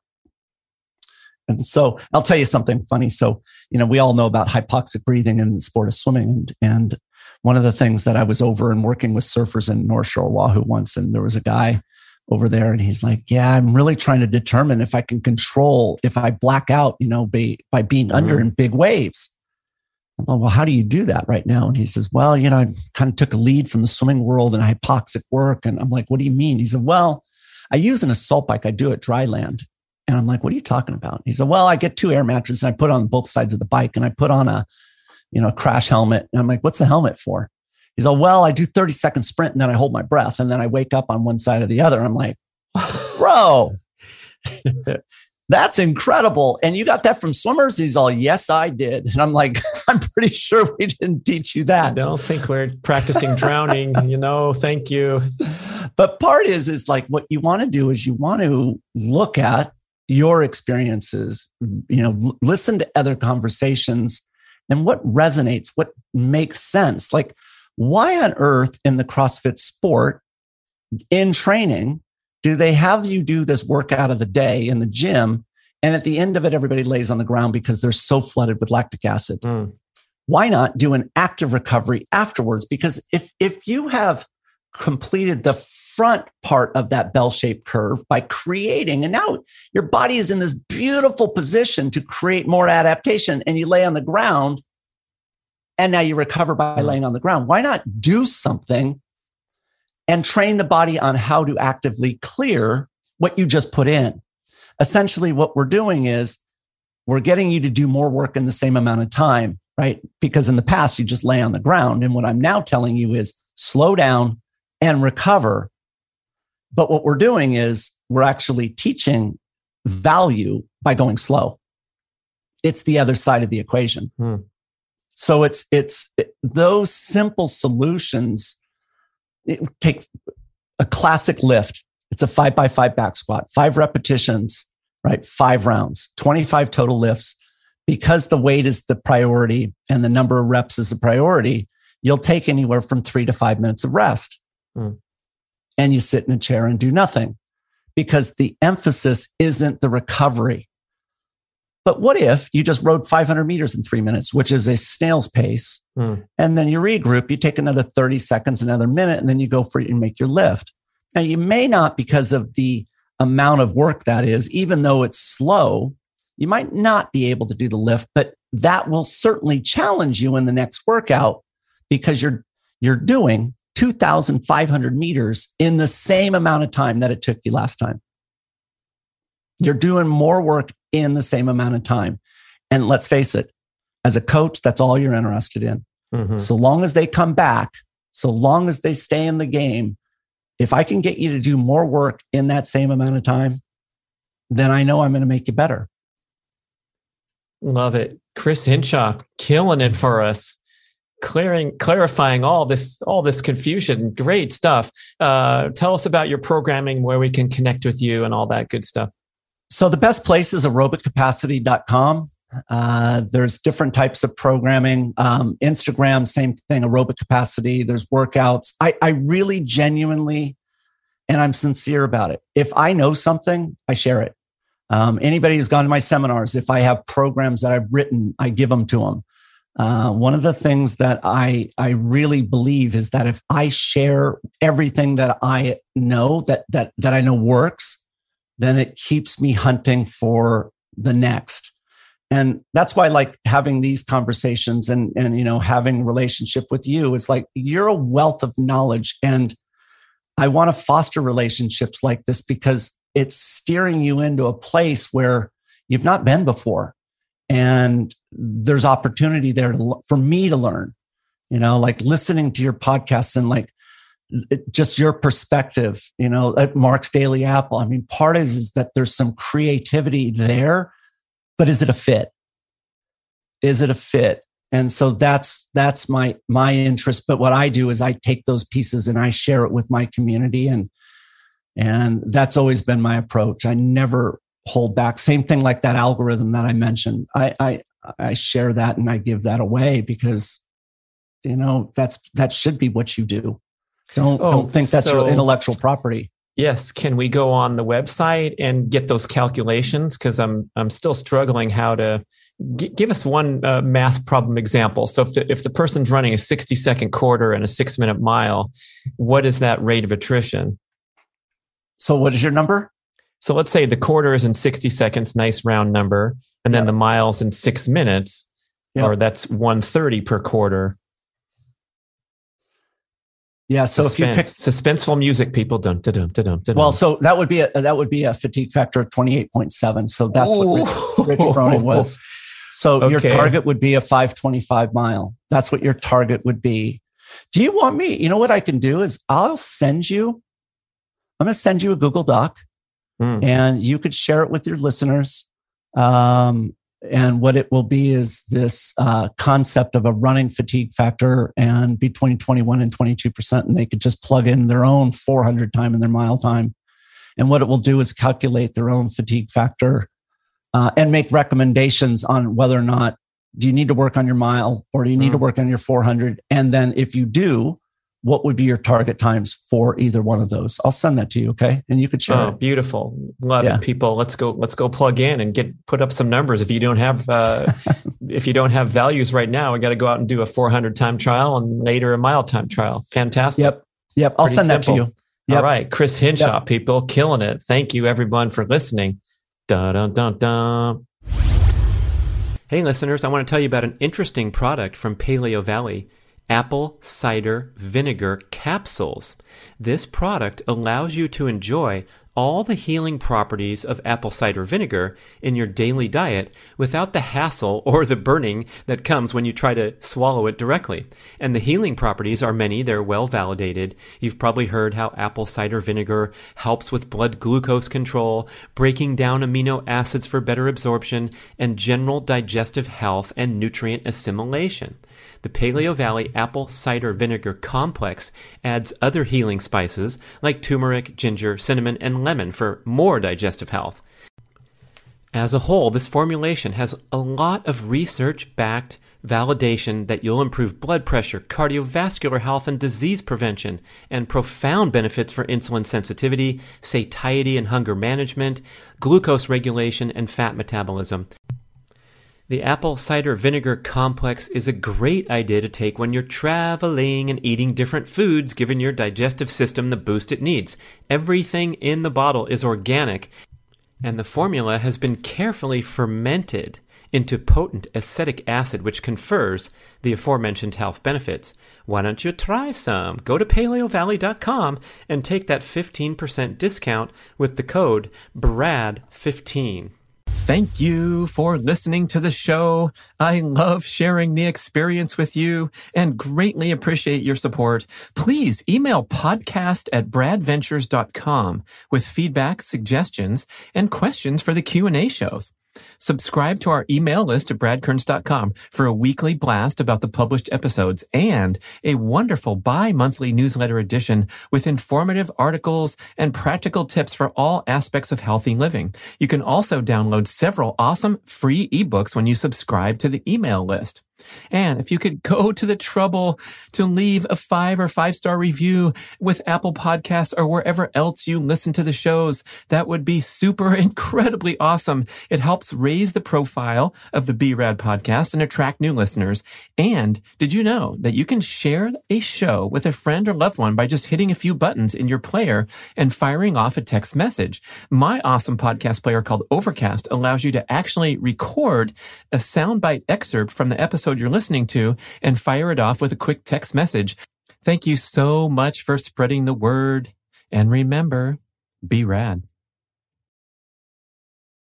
And so I'll tell you something funny. So, we all know about hypoxic breathing in the sport of swimming. And one of the things that I was over and working with surfers in North Shore, Oahu once, and there was a guy over there and he's like, yeah, I'm really trying to determine if I can control, if I black out, by being under in big waves. I'm like, well, how do you do that right now? And he says, well, I kind of took a lead from the swimming world in hypoxic work. And I'm like, what do you mean? He said, well, I use an assault bike. I do it dry land. And I'm like, what are you talking about? He said, well, I get 2 air mattresses and I put on both sides of the bike and I put on a a crash helmet. And I'm like, what's the helmet for? He's all, well, I do 30-second sprint and then I hold my breath and then I wake up on one side or the other. I'm like, bro, that's incredible. And you got that from swimmers? He's all, yes, I did. And I'm like, I'm pretty sure we didn't teach you that. I don't think we're practicing drowning, thank you. But part is like what you want to do is you want to look at your experiences, listen to other conversations and what resonates, what makes sense. Like, why on earth in the CrossFit sport, in training, do they have you do this workout of the day in the gym? And at the end of it, everybody lays on the ground because they're so flooded with lactic acid. Why not do an active recovery afterwards? Because if you have completed the front part of that bell-shaped curve by creating, and now your body is in this beautiful position to create more adaptation, and you lay on the ground, and now you recover by laying on the ground. Why not do something and train the body on how to actively clear what you just put in? Essentially, what we're doing is we're getting you to do more work in the same amount of time, right? Because in the past, you just lay on the ground. And what I'm now telling you is slow down and recover. But what we're doing is we're actually teaching value by going slow. It's the other side of the equation. So it's those simple solutions. Take a classic lift. It's a 5x5 back squat, 5 repetitions, right? 5 rounds, 25 total lifts. Because the weight is the priority and the number of reps is the priority, you'll take anywhere from 3 to 5 minutes of rest. And you sit in a chair and do nothing because the emphasis isn't the recovery. But what if you just rode 500 meters in 3 minutes, which is a snail's pace, and then you regroup, you take another 30 seconds, another minute, and then you go for it and make your lift. Now, you may not, because of the amount of work that is, even though it's slow, you might not be able to do the lift, but that will certainly challenge you in the next workout because you're doing 2,500 meters in the same amount of time that it took you last time. You're doing more work in the same amount of time. And let's face it, as a coach, that's all you're interested in. So long as they come back, so long as they stay in the game, if I can get you to do more work in that same amount of time, then I know I'm going to make you better. Love it. Chris Hinshaw, killing it for us. Clarifying all this confusion. Great stuff. Tell us about your programming, where we can connect with you and all that good stuff. So the best place is aerobiccapacity.com. There's different types of programming. Instagram, same thing, Aerobic Capacity. There's workouts. I really genuinely, and I'm sincere about it. If I know something, I share it. Anybody who's gone to my seminars, if I have programs that I've written, I give them to them. One of the things that I really believe is that if I share everything that I know that I know works, then it keeps me hunting for the next. And that's why I like having these conversations and having a relationship with you. It's like you're a wealth of knowledge. And I want to foster relationships like this because it's steering you into a place where you've not been before. And there's opportunity there for me to learn, like listening to your podcasts and like just your perspective, at Mark's Daily Apple. I mean, part is that there's some creativity there, but is it a fit? Is it a fit? And so that's my interest. But what I do is I take those pieces and I share it with my community. And that's always been my approach. I never hold back. Same thing like that algorithm that I mentioned. I share that and I give that away because, that should be what you do. Don't think that's your intellectual property. Yes. Can we go on the website and get those calculations? Because I'm still struggling how to give us one math problem example. So if the person's running a 60-second quarter and a 6-minute mile, what is that rate of attrition? So what is your number? So let's say the quarter is in 60 seconds, nice round number, and then the miles in 6 minutes, or that's 130 per quarter. Yeah. So if you pick suspenseful music, people dun, dun, dun, dun, dun, dun. Well, so that would be a fatigue factor of 28.7. So that's what Rich Froning was. So your target would be a 525 mile. That's what your target would be. Do you want me? You know what I can do is I'm going to send you a Google Doc and you could share it with your listeners. And what it will be is this concept of a running fatigue factor and between 21 and 22%. And they could just plug in their own 400 time and their mile time. And what it will do is calculate their own fatigue factor and make recommendations on whether or not do you need to work on your mile or do you need to work on your 400? And then if you do, what would be your target times for either one of those? I'll send that to you, okay? And you could share it. Beautiful. Love it, people. Let's go plug in and put up some numbers. If you don't have values right now, we got to go out and do a 400 time trial and later a mile time trial. Fantastic. Yep. I'll send that to you. Yep. All right. Chris Hinshaw, people, killing it. Thank you everyone for listening. Dun, dun, dun, dun. Hey listeners, I want to tell you about an interesting product from Paleo Valley. Apple cider vinegar capsules. This product allows you to enjoy all the healing properties of apple cider vinegar in your daily diet without the hassle or the burning that comes when you try to swallow it directly. And the healing properties are many. They're well validated. You've probably heard how apple cider vinegar helps with blood glucose control, breaking down amino acids for better absorption, and general digestive health and nutrient assimilation. The Paleo Valley Apple Cider Vinegar Complex adds other healing spices like turmeric, ginger, cinnamon, and lemon for more digestive health. As a whole, this formulation has a lot of research-backed validation that you'll improve blood pressure, cardiovascular health, and disease prevention, and profound benefits for insulin sensitivity, satiety and hunger management, glucose regulation, and fat metabolism. The apple cider vinegar complex is a great idea to take when you're traveling and eating different foods, giving your digestive system the boost it needs. Everything in the bottle is organic, and the formula has been carefully fermented into potent acetic acid, which confers the aforementioned health benefits. Why don't you try some? Go to paleovalley.com and take that 15% discount with the code BRAD15. Thank you for listening to the show. I love sharing the experience with you and greatly appreciate your support. Please email podcast@bradventures.com with feedback, suggestions, and questions for the Q&A shows. Subscribe to our email list at bradkearns.com for a weekly blast about the published episodes and a wonderful bi-monthly newsletter edition with informative articles and practical tips for all aspects of healthy living. You can also download several awesome free ebooks when you subscribe to the email list. And if you could go to the trouble to leave a 5 or 5-star review with Apple Podcasts or wherever else you listen to the shows, that would be super incredibly awesome. It helps raise the profile of the BRAD podcast and attract new listeners. And did you know that you can share a show with a friend or loved one by just hitting a few buttons in your player and firing off a text message? My awesome podcast player called Overcast allows you to actually record a soundbite excerpt from the episode you're listening to and fire it off with a quick text message. Thank you so much for spreading the word. And remember, be rad.